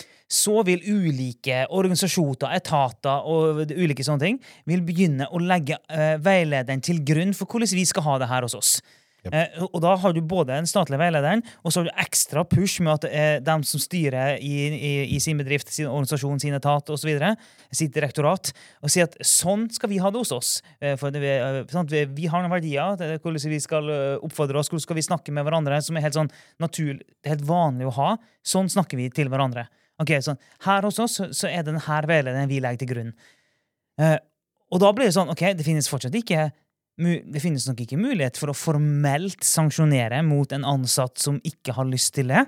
så vil ulike organisasjoner, etater og ulike sånne ting vil begynne å legge uh, veilederen til grunn for hvordan vi skal ha det her hos oss. Yep. Eh, og da har du både en statlig veilederen, og så har du ekstra push med at eh, de som styrer i, i, i sin bedrift, sin organisasjon, sin etat og så videre, sitt direktorat, og sier at sånn skal vi ha det hos oss. Eh, for det, eh, sånn vi, vi har noen verdier, det er hvordan vi skal oppfordre oss, hvordan skal vi snakke med hverandre, som er helt sånn naturlig, det er helt vanlig å ha. Sånn snakker vi til hverandre. Ok, sånn, her hos oss så er det denne veilederen vi legger til grunn. Eh, og da blir det sånn, ok, det finnes fortsatt ikke det finnes nok ikke mulighet for å formelt sanksjonere mot en ansatt som ikke har lyst til det.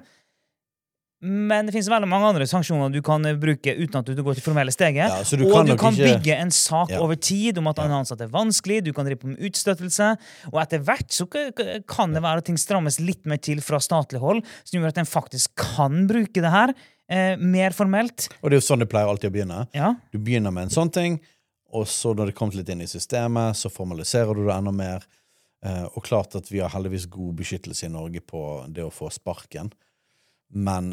Men det finnes veldig mange andre sanksjoner du kan bruke uten at du går til formelle steget. Ja, du og du kan ikke... bygge en sak ja. over tid om at en ansatt er vanskelig, du kan drive på med utstøttelse, og etter hvert så kan det være at ting strammes litt mer til fra statlig hold, som gjør at en faktisk kan bruke det her eh, mer formelt. Og det er jo sånn det pleier alltid å begynne. Ja. Du begynner med en sånn ting, og så når det kommer litt inn i systemet, så formaliserer du det enda mer. Eh, og klart at vi har heldigvis god beskyttelse i Norge på det å få sparken. Men...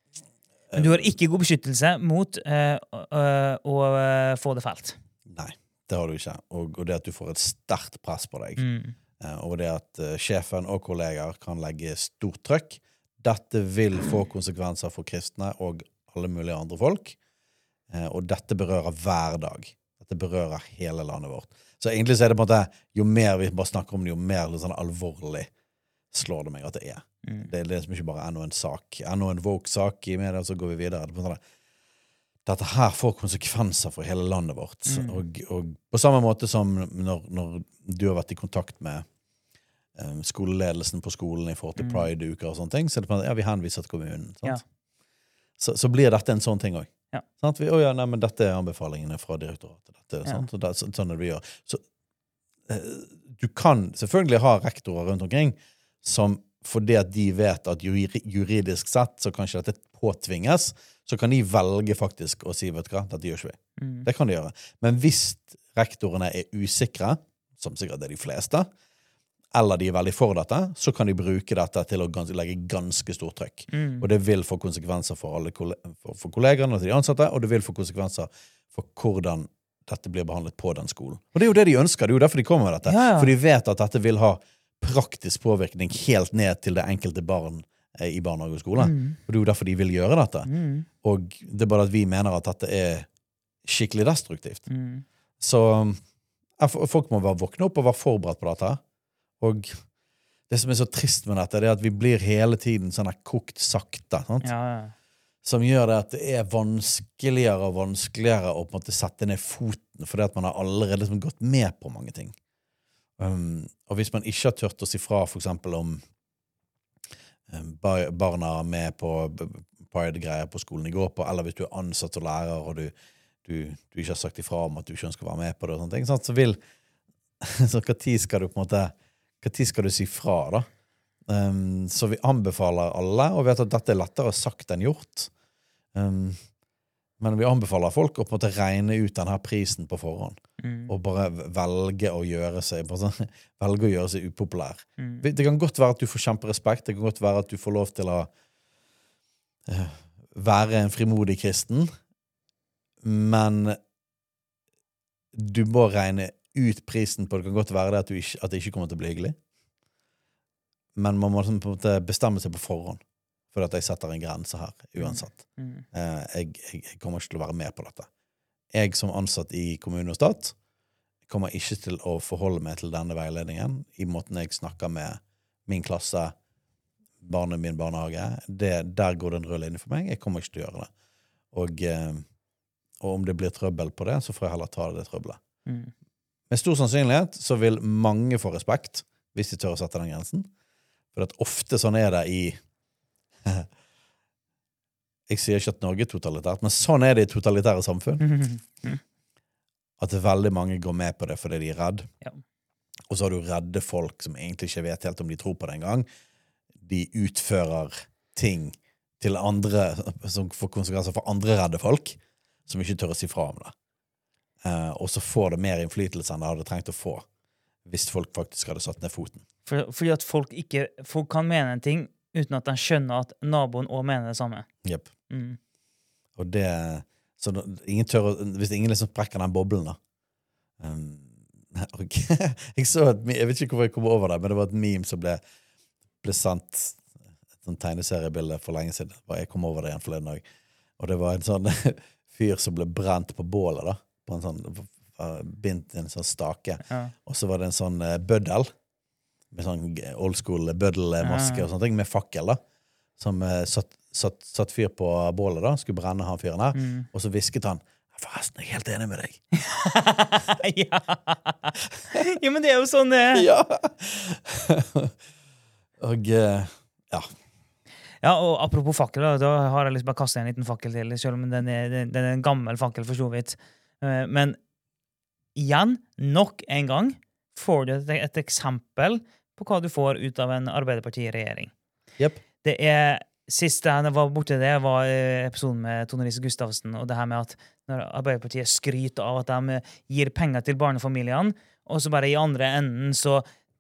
Men du har ikke god beskyttelse mot eh, øh, å øh, få det felt? Nei, det har du ikke. Og, og det at du får et sterkt press på deg. Mm. Eh, og det at uh, sjefen og kollegaer kan legge stort trøkk. Dette vil få konsekvenser for kristne og alle mulige andre folk. Eh, og dette berører hver dag. Dette berører hele landet vårt. Så egentlig så er det på en måte, jo mer vi bare snakker om det, jo mer litt sånn alvorlig slår det meg at det er. Mm. Det er liksom ikke bare enda en sak, enda en woke-sak i media, så går vi videre. Det sånn, dette her får konsekvenser for hele landet vårt. Mm. Og, og på samme måte som når, når du har vært i kontakt med um, skoleledelsen på skolen i forhold til Pride-uker og sånne ting, så er det på en måte, ja, vi henviser til kommunen. Sant? Ja. Så, så blir dette en sånn ting også. Ja. Sant? Vi, oh ja, nei, men dette er anbefalingene fra direktoratet. Dette, ja. Sant? Så det, så, sånn er det vi gjør. Så uh, du kan selvfølgelig ha rektorer rundt omkring som fordi at de vet at juridisk sett så kan ikke dette påtvinges, så kan de velge faktisk å si, vet du hva, dette gjør ikke vi. Mm. Det kan de gjøre. Men hvis rektorene er usikre, som sikkert er de fleste, eller de er veldig for dette, så kan de bruke dette til å gans- legge ganske stort trykk. Mm. Og det vil få konsekvenser for alle koll- for, for kollegerne til de ansatte, og det vil få konsekvenser for hvordan dette blir behandlet på den skolen. Og det er jo det de ønsker, det er jo derfor de kommer med dette. Ja, ja. For de vet at dette vil ha praktisk påvirkning helt ned til det enkelte barn eh, i barnehage og skole. Mm. Og det er jo derfor de vil gjøre dette. Mm. Og det er bare at vi mener at dette er skikkelig destruktivt. Mm. Så ja, folk må være våkne opp og være forberedt på dette. Og det som er så trist med dette, det er at vi blir hele tiden sånn her kokt sakte, sant? Ja, ja. Som gjør det at det er vanskeligere og vanskeligere å på en måte sette ned foten, fordi at man har allerede liksom gått med på mange ting. Um, og hvis man ikke har tørt å si fra for eksempel om um, bar- barna med på Pride-greier på skolen i går på, eller hvis du er ansatt og lærer, og du, du, du ikke har sagt ifra om at du ikke ønsker å være med på det, og sånne ting, sant? Så vil så hva tid skal du på en måte hva tid skal du si fra da? Um, så vi anbefaler alle, og vet at dette er lettere sagt enn gjort. Um, men vi anbefaler folk å på en måte regne ut denne prisen på forhånd, mm. og bare velge å gjøre seg, bare sånn, velge å gjøre seg upopulær. Mm. Det kan godt være at du får kjemperespekt, det kan godt være at du får lov til å uh, være en frimodig kristen, men du må regne ut prisen på det. Kan godt være det at, du ikke, at det ikke kommer til å bli hyggelig. Men man må på en måte bestemme seg på forhånd, for at jeg setter en grense her, uansett. Mm. Mm. Eh, jeg, jeg, jeg kommer ikke til å være med på dette. Jeg som ansatt i kommune og stat kommer ikke til å forholde meg til denne veiledningen i måten jeg snakker med min klasse, barnet min barnehage. Det, der går det en rød linje for meg. Jeg kommer ikke til å gjøre det. Og, eh, og om det blir trøbbel på det, så får jeg heller ta det trøbbelet. Mm. Med stor sannsynlighet så vil mange få respekt hvis de tør å sette den grensen. For at ofte sånn er det i jeg sier ikke at Norge er totalitært, men sånn er det i totalitære samfunn. At veldig mange går med på det fordi de er redd. Ja. Og så har du redde folk som egentlig ikke vet helt om de tror på det engang. De utfører ting til andre som får konsekvenser for andre redde folk som ikke tør å si fra om det. Uh, og så får det mer innflytelse enn det hadde trengt å få hvis folk faktisk hadde satt ned foten. For, fordi at folk ikke folk kan mene en ting uten at de skjønner at naboen også mener det samme. Jepp. Mm. Og det så da, ingen tør å, hvis ingen liksom sprekker den boblen da. Um, jeg så et, jeg vet ikke hvorfor jeg kom over det, men det var et meme som ble, ble sendt et sånn tegneseriebilde for lenge siden. Jeg kom over det igjen forleden dag. Og det var en sånn fyr som ble brent på bålet da. På en sånn uh, bint i en sånn stake. Ja. Og så var det en sånn uh, bøddel med sånn old school bøddelmaske ja. Og sånne ting, med fakkel da, som uh, satt, satt, satt fyr på bålet da, skulle brenne han fyren her, mm. og så visket han, forresten, jeg er helt enig med deg. ja. ja, men det er jo sånn uh... ja. og uh, ja. Ja, og apropos fakkel da, da har jeg liksom bare kastet en liten fakkel til, selv om den er, den er en gammel fakkel for så vidt. Men igjen, nok en gang, får du et, et eksempel på hva du får ut av en Arbeiderparti-regjering. Yep. Det er, sist jeg var borte det, var episoden med Tone Lise Gustavsen, og det her med at når Arbeiderpartiet skryter av at de gir penger til barnefamiliene, og så bare i andre enden så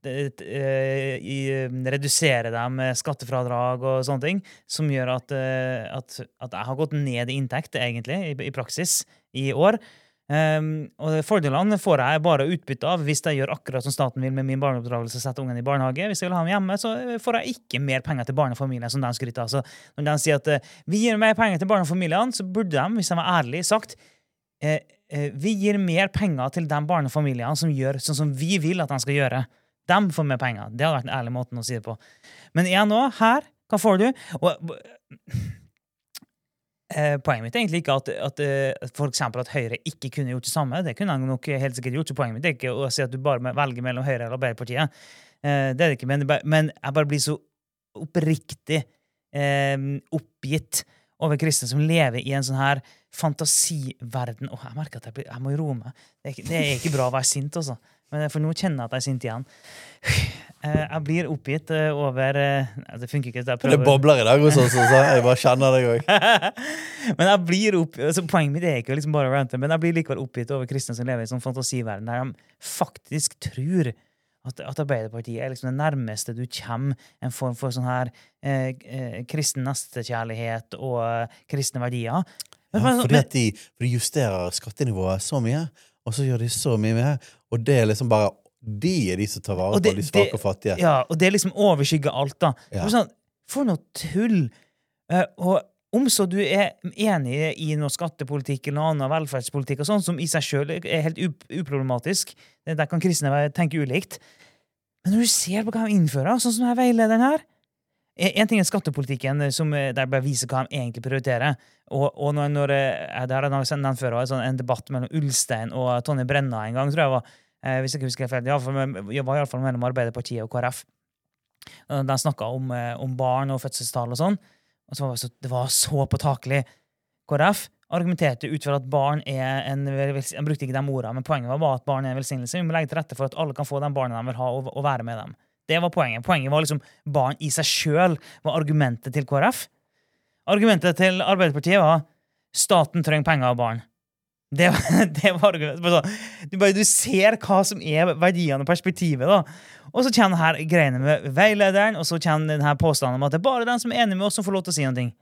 reduserer dem skattefradrag og sånne ting, som gjør at, at, at jeg har gått ned i inntekt, egentlig, i, i praksis, i år. Um, og fordelene får jeg bare utbytte av hvis jeg gjør akkurat som staten vil med min barneoppdragelse, sette ungen i barnehage. Hvis jeg vil ha dem hjemme, så får jeg ikke mer penger til barnefamilien som de skryter av. Så når de sier at uh, vi gir mer penger til barnefamiliene, så burde de, hvis de var ærlig, sagt eh, eh, vi gir mer penger til de barnefamiliene som gjør sånn som vi vil at de skal gjøre. De får mer penger. Det hadde vært en ærlig måte å si det på. Men jeg nå, her, hva får du? Og, eh, poenget mitt er egentlig ikke at, at, at for eksempel at Høyre ikke kunne gjort det samme. Det kunne han nok helt sikkert gjort, så poenget mitt er ikke å si at du bare velger mellom Høyre eller Arbeiderpartiet. Eh, det er det ikke, men, men jeg bare blir så oppriktig eh, oppgitt over kristne som lever i en sånn her fantasiverden. Åh, jeg merker at jeg, blir, jeg må jo roe meg. Det er, ikke, det er ikke bra å være sint, altså. Men for nå kjenner jeg at jeg er sint igjen. Jeg blir oppgitt over Det funker ikke. Det, det bobler i dag hos oss, så jeg bare kjenner det også. Men jeg blir oppgitt, altså, poenget mitt er ikke liksom bare å rante, men jeg blir likevel oppgitt over kristne som lever i en sånn fantasiverden der de faktisk tror at, at Arbeiderpartiet er liksom det nærmeste du kommer en form for sånn her eh, eh, kristen nestekjærlighet og eh, kristne verdier. Ja, fordi at de, for de justerer skattenivået så mye, og så gjør de så mye mer, og det er liksom bare, de er de som tar vare det, på de svake og fattige. Ja, og det er liksom overskygger alt da. Ja. Sånn, for noe tull! Uh, og om så du er enig i noe skattepolitikk eller noe annen velferdspolitikk og sånn, som i seg selv er helt up uproblematisk, der kan kristne tenke ulikt. Men når du ser på hva de innfører, sånn som denne veilederen her, en ting er skattepolitikken, som der bare viser hva de egentlig prioriterer. Og, og når, når det har jeg sendt den før, sånn, en debatt mellom Ulstein og Tonje Brenna en gang, tror jeg var, eh, hvis jeg ikke husker feil, det var i hvert fall mellom Arbeiderpartiet og K R F. De snakket om, om barn og fødselstall og sånn, og så var det, så, det var så påtakelig. K R F argumenterte ut for at barn er en, jeg brukte ikke de ordene, men poenget var bare at barn er en velsignelse. Vi må legge til rette for at alle kan få de barna de vil ha og, og være med dem. Det var poenget. Poenget var liksom barn i seg selv var argumentet til K R F. Argumentet til Arbeiderpartiet var staten trenger penger av barn. Det var, det var argumentet. Du, bare, du ser hva som er verdiene og perspektivet da. Og så kommer her greiene med veilederen, og så kommer denne påstanden om at det er bare den som er enig med oss som får lov til å si noe.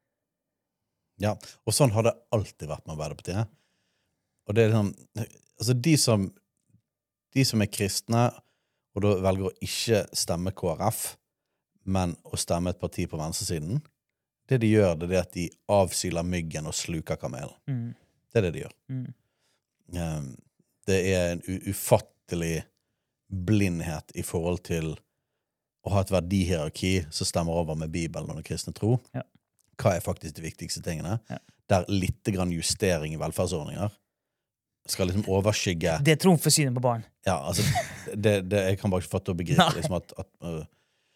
Ja, og sånn har det alltid vært med Arbeiderpartiet. Og det er sånn, altså de som, de som er kristne, og da velger å ikke stemme K R F, men å stemme et parti på venstresiden, det de gjør, det er at de avsyler myggen og sluker kamelen. Mm. Det er det de gjør. Mm. Um, det er en ufattelig blindhet i forhold til å ha et verdihierarki som stemmer over med Bibelen og den kristne tro. Ja. Hva er faktisk de viktigste tingene? Ja. Der litt grann justering i velferdsordninger skal liksom overskygge... Det trumfer synet på barn. Ja, altså, det, det, jeg kan bare ikke fatte å begripe liksom at... at uh,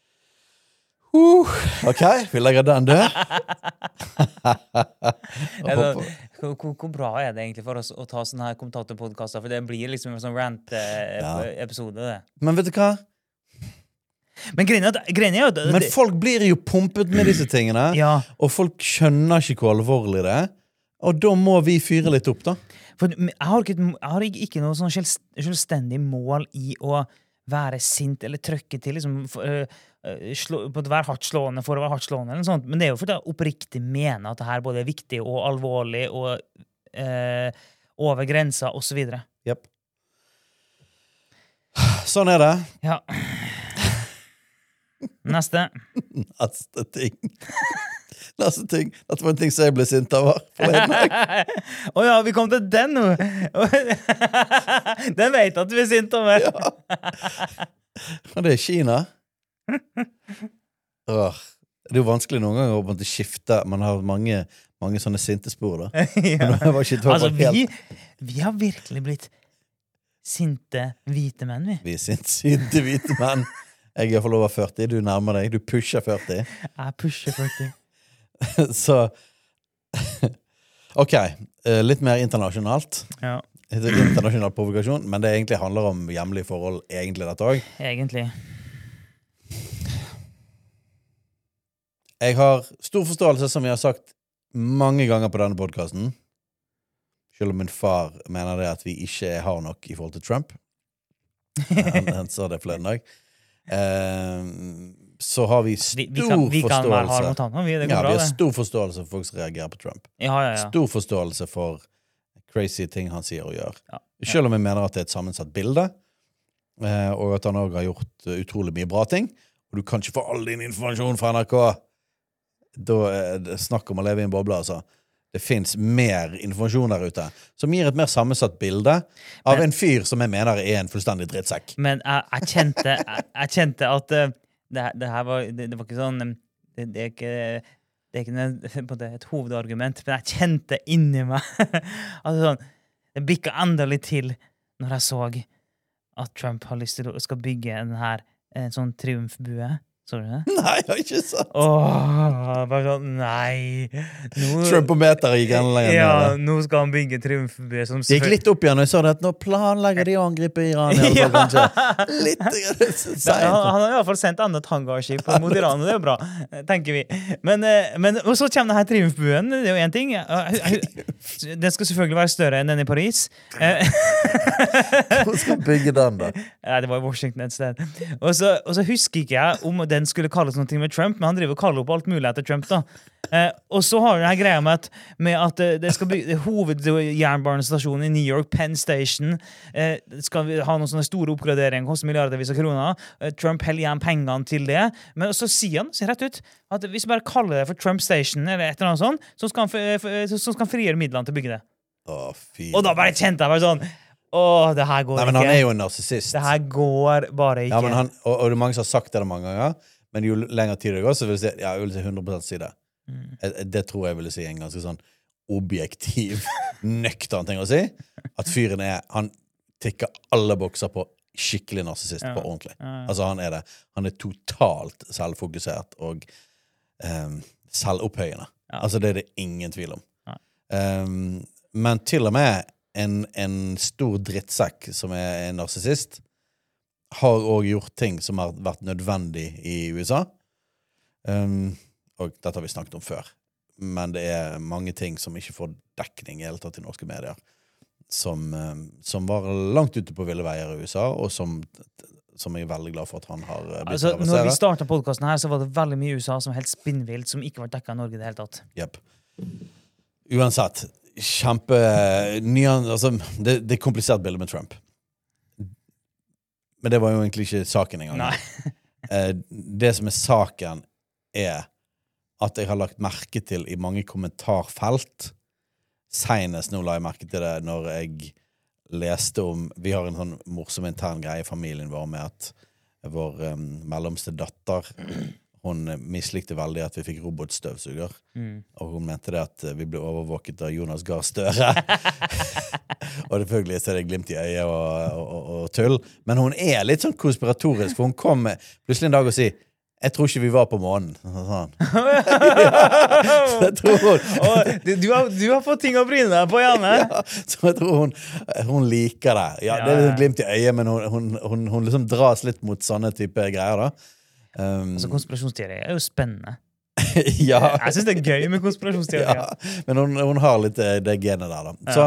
uh, ok, vi legger den død. hvor, hvor bra er det egentlig for oss å ta sånne her kommentatorpodcaster? For det blir liksom en sånn rant-episode, det. Men vet du hva? Men greien er, greien er jo... Men folk blir jo pumpet med disse tingene, ja. Og folk skjønner ikke hvor alvorlig det er. Og da må vi fyre litt opp, da. For jeg har ikke, jeg har ikke noe sånn selvstendig mål i å være sint eller trykke til, liksom, for, uh, slå, på å være hardt slående for å være hardt slående, eller noe sånt. Men det er jo fordi jeg oppriktig mener at det her både er viktig og alvorlig og uh, over grensa, og så videre. Yep. Sånn er det. Ja. Neste. Neste ting. Neste ting. Dette var en ting som jeg ble sint av. Åja, oh, vi kom til den nå. Den vet at du er sint over. Ja. Og det er Kina. Åh. Det er jo vanskelig noen ganger å måtte skifte. Man har mange, mange sånne sinte spor da. Ja. Altså, vi, vi har virkelig blitt sinte hvite menn, vi. Vi er sinte, sinte hvite menn. Jeg er for lov av førti, du nærmer deg. Du pusher førti. Jeg pusher førti. Så ok, litt mer internasjonalt. Ja. Det er internasjonal provokasjon, men det egentlig handler om hjemlige forhold, egentlig dette også. Egentlig. Jeg har stor forståelse, som vi har sagt mange ganger på denne podcasten, selv om min far mener det at vi ikke har nok i forhold til Trump. Han, han sa det flere dag. Eh, så har vi stor vi, vi kan, vi kan forståelse vi, det ja, bra, vi har stor forståelse for folk som reagerer på Trump. Ja, ja, ja. Stor forståelse for crazy ting han sier og gjør. Ja, ja. Selv om jeg mener at det er et sammensatt bilde, eh, og at han også har gjort uh, utrolig mye bra ting, og du kan ikke få all din informasjon fra N R K. Da er det snakk om å leve i en boble, altså. det finnes mer informasjon der ute, som gir et mer sammensatt bilde av men, en fyr som jeg mener er en fullstendig drittsekk. Men jeg, jeg, kjente, jeg, jeg kjente at uh, det, det her var, det, det var ikke sånn, det, det er ikke, det er ikke en, et hovedargument, men jeg kjente inni meg, altså sånn, det bikket enda litt til når jeg så at Trump har lyst til å skal bygge en her, en sånn triumfbue. Så du det? Nei, jeg har ikke sagt. Åh, bare sånn, nei. Nå, Trumpometer gikk enda lenger. Ja, nå skal han bygge triumfbue. Som det gikk litt opp igjen, og jeg sa det at nå planlegger de å angripe Iran. I alle fall, kanskje. Litt, da, han, han har i hvert fall sendt enda tangarskip mot Iran, og det er jo bra, tenker vi. Men, men og så kommer denne triumfbuen, det er jo en ting. Den skal selvfølgelig være større enn den i Paris. Hvor skal bygge den da? Ja, det var i Washington et sted. Og så, og så husker ikke jeg om den skulle kalles noe med Trump, men han driver og kaller opp alt mulig etter Trump da. Eh, og så har vi denne greia med at, med at det skal bli hovedjernbanestasjonen i New York, Penn Station, eh, skal vi ha noen sånne store oppgraderinger, koster milliardervis av kroner. Eh, Trump heller igjen pengene til det. Men så sier han, ser rett ut, at hvis vi bare kaller det for Trump Station, eller et eller annet sånt, så skal han, så skal han frigjøre midlene til å bygge det. Å, fy. Og da bare kjente jeg bare sånn, åh, det her går Nei, men ikke. han er jo en narsissist. Det her går bare ikke. Ja, men han, og, og det er mange som har sagt det mange ganger, men jo lenger tid det går, så vil jeg si, ja, jeg vil si hundre prosent si det. Mm. Jeg, det tror jeg vil si en ganske sånn objektiv, nøktern ting å si. At fyren er, han tikker alle bokser på skikkelig narsissist, ja. På ordentlig. Ja, ja. Altså han er det. Han er totalt selvfokusert og um, selvopphøyende. Ja. Altså det er det ingen tvil om. Ja. Um, men til og med en, en stor drittsekk som er en narsissist har også gjort ting som har vært nødvendig i U S A. Um, og dette har vi snakket om før. Men det er mange ting som ikke får dekning i hele tatt i norske medier. Som, um, som var langt ute på ville veier i U S A, og som, som jeg er veldig glad for at han har blitt altså, når vi startet podcasten her, så var det veldig mye i U S A som helt spinnvilt, som ikke var dekket i Norge i det hele tatt. Yep. Uansett, kjempe nyan, altså, det, det er komplisert bilde med Trump. Men det var jo egentlig ikke saken engang. Nei. Det som er saken er at jeg har lagt merke til i mange kommentarfelt, senest nå la jeg merke til det når jeg leste om, vi har en sånn morsom intern greie i familien vår med at vår um, mellomste datter, hun mislikte veldig at vi fikk robotstøvsuger, mm. og hun mente det at vi ble overvåket av Jonas Gahr Støre. Og selvfølgelig så er det glimt i øyet og, og, og tull, men hun er litt sånn konspiratorisk, for hun kom plutselig en dag og sier, jeg tror ikke vi var på månen. Sånn. Så jeg tror hun... oh, du, har, du har fått ting å bryne deg på, Janne. Ja, så jeg tror hun, hun liker det. Ja, det er litt glimt i øyet, men hun, hun, hun, hun liksom dras litt mot sånne type greier da. Um, altså konspirasjonsteorier er jo spennende. Ja. Jeg synes det er gøy med konspirasjonsteorier. Ja, men hun, hun har litt det, det genet der da. Så,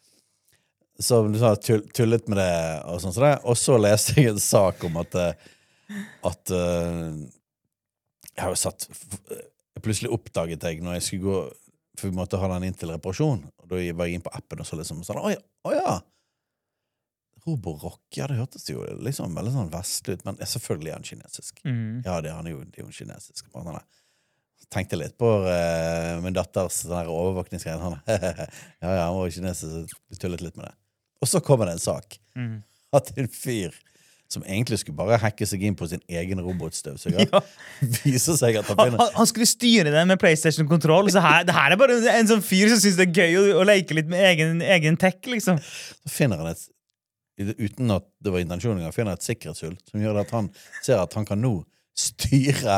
ja. så du sa tull, tullet med det og sånn så det. Og så leste jeg en sak om at, at uh, jeg har jo satt, plutselig oppdaget jeg når jeg skulle gå, for vi måtte ha den inn til reparasjon, og da var jeg inn på appen og så liksom sånn, oi, oi ja, Roborock, ja, det hørtes jo liksom veldig sånn vestlig ut, men selvfølgelig er han kinesisk. Mm. Ja, det, han er jo, det er jo kinesisk. Så tenkte litt på uh, min datters sånn overvåkningsgreie. Han, ja, ja, han var jo kinesisk, så tullet litt med det. Og så kommer det en sak. Mm. At en fyr som egentlig skulle bare hacke seg inn på sin egen robotstøvsuger, ja. viser seg at han finner... Han, han skulle styre det med PlayStation-kontroll, så her, det her er bare en sånn fyr som synes det er gøy å, å leke litt med egen, egen tech, liksom. Så finner han et uten at det var intensjonen, han finner et sikkerhetshull som gjør at han ser at han kan nå styre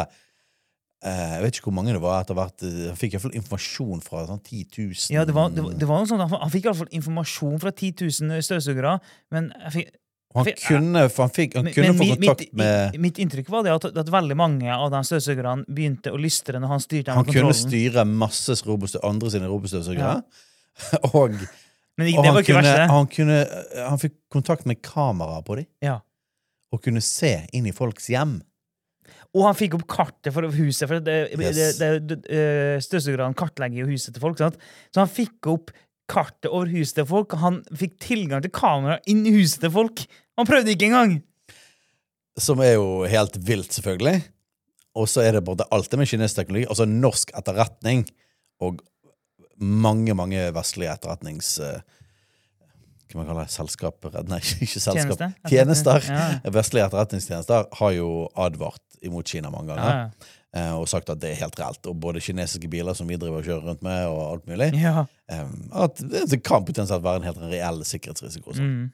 eh, jeg vet ikke hvor mange det var etter hvert, han fikk i hvert fall informasjon fra sånn ti tusen. Ja, det var, det, var, det var noe sånt, han fikk i hvert fall informasjon fra ti tusen støvsugere, men jeg fikk han kunne, han fikk, han kunne men, få kontakt mitt, med... Mitt inntrykk var det at, at veldig mange av de støvsugerne begynte å lystre når han styrte med han kontrollen. Han kunne styre masse robostøv, andre sine robostøvsugere, ja. og... Men det, og det han, var ikke kunne, verste. han, kunne, han fikk kontakt med kamera på dem, ja. og kunne se inn i folks hjem. Og han fikk opp kartet for huset, for det, yes. det, det, det, det, støvsugerne kartlegger jo huset til folk, sant? Så han fikk opp kartet over huset til folk, og han fikk tilgang til kamera inn i huset til folk. Han prøvde ikke engang. Som er jo helt vilt, selvfølgelig. Og så er det både alt det med kinesisk teknologi, altså norsk etterretning, og mange, mange vestlige etterretnings... Uh, hva man kaller det? Selskaper? Nei, ikke selskap. Tjeneste. Tjenester. Ja. Vestlige etterretningstjenester har jo advart imot Kina mange ganger. Ja, ja. Uh, og sagt at det er helt reelt. Og både kinesiske biler som vi driver og kjører rundt med, og alt mulig. Ja. Um, at det kan potensielt være en helt reell sikkerhetsrisiko. Mm.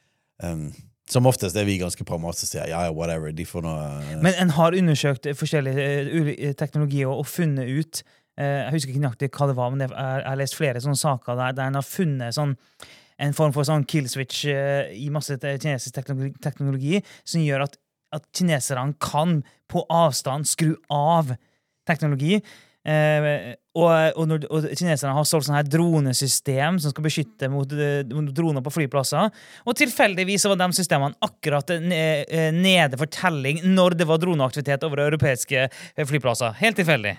Um, som oftest er vi ganske pragmatiske. Ja, ja, whatever. De får noe... Uh, Men en har undersøkt forskjellige teknologier og funnet ut, uh, jeg husker ikke nøyaktig hva det var, men jeg har lest flere sånne saker der, der en har funnet sånn, en form for sånn killswitch uh, i masse kinesisk teknologi, teknologi som gjør at at kineserne kan på avstand skru av teknologi. Eh, og, og, når, og kineserne har solgt sånne her dronesystem som skal beskytte mot, mot droner på flyplasser. Og tilfeldigvis var de systemene akkurat nede for telling når det var droneaktivitet over europeiske flyplasser. Helt tilfeldig.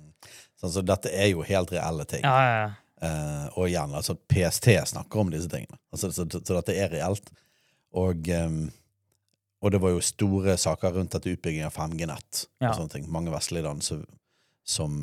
Så altså, dette er jo helt reelle ting. Ja, ja, ja. Uh, og igjen, altså P S T snakker om disse tingene. Altså, så, så, så dette er reelt. Og... Um, Og det var jo store saker rundt dette utbygging av fem G-nett. Ja. Og sånne ting. Mange vestlige land som, som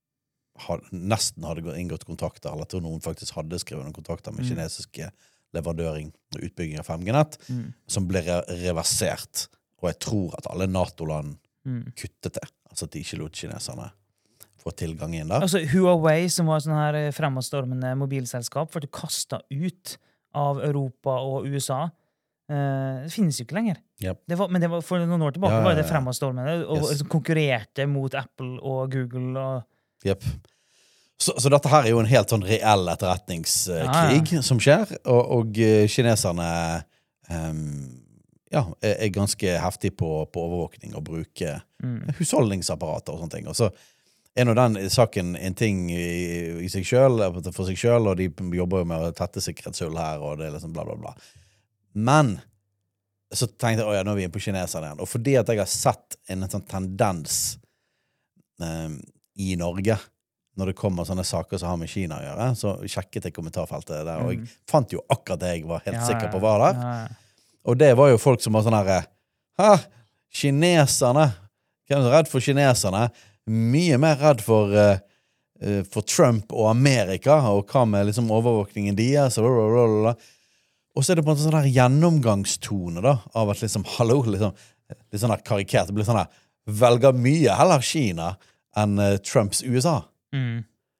had, nesten hadde inngått kontrakter, eller til noen faktisk hadde skrevet noen kontrakter med mm. kinesiske leverandøring og utbygging av fem G-nett, mm. som ble re reversert. Og jeg tror at alle NATO-land mm. kuttet det. Altså at de ikke lot kineserne få tilgang inn der. Altså Huawei, som var sånn her fremadstormende mobilselskap, ble kastet ut av Europa og U S A. Uh, det finnes jo ikke lenger. Yep. Det var, men det var for noen år tilbake, ja, ja, ja. var det fremadstormende, og yes. liksom konkurrerte mot Apple og Google. Og... Yep. Så, så dette her er jo en helt sånn reell etterretningskrig uh, ja, ja. som skjer, og, og uh, kineserne um, ja, er, er ganske heftig på, på overvåkning og bruke mm. husholdningsapparater og sånne ting. Og så er nå den saken en ting i, i seg selv, for seg selv, og de jobber jo med å tette sikkerhetshull her, og det er liksom bla bla bla. Men så tenkte jeg, åja, nå er vi inne på kineserne igjen. Og fordi at jeg har sett en, en sånn tendens um, i Norge, når det kommer sånne saker som har med Kina å gjøre, så sjekket jeg kommentarfeltet der, og jeg fant jo akkurat det jeg var helt ja, sikker på var der. Ja, ja. Og det var jo folk som var sånn her, hæ, kineserne, hvem er så redd for kineserne? Mye mer redd for, uh, for Trump og Amerika, og hva med liksom overvåkningen deres, og blablabla. Og så er det på en sånn her gjennomgangstone da, av at liksom, hallo, liksom, litt sånn her karikert, det blir sånn her, velger mye heller Kina enn uh, Trumps U S A. Mm.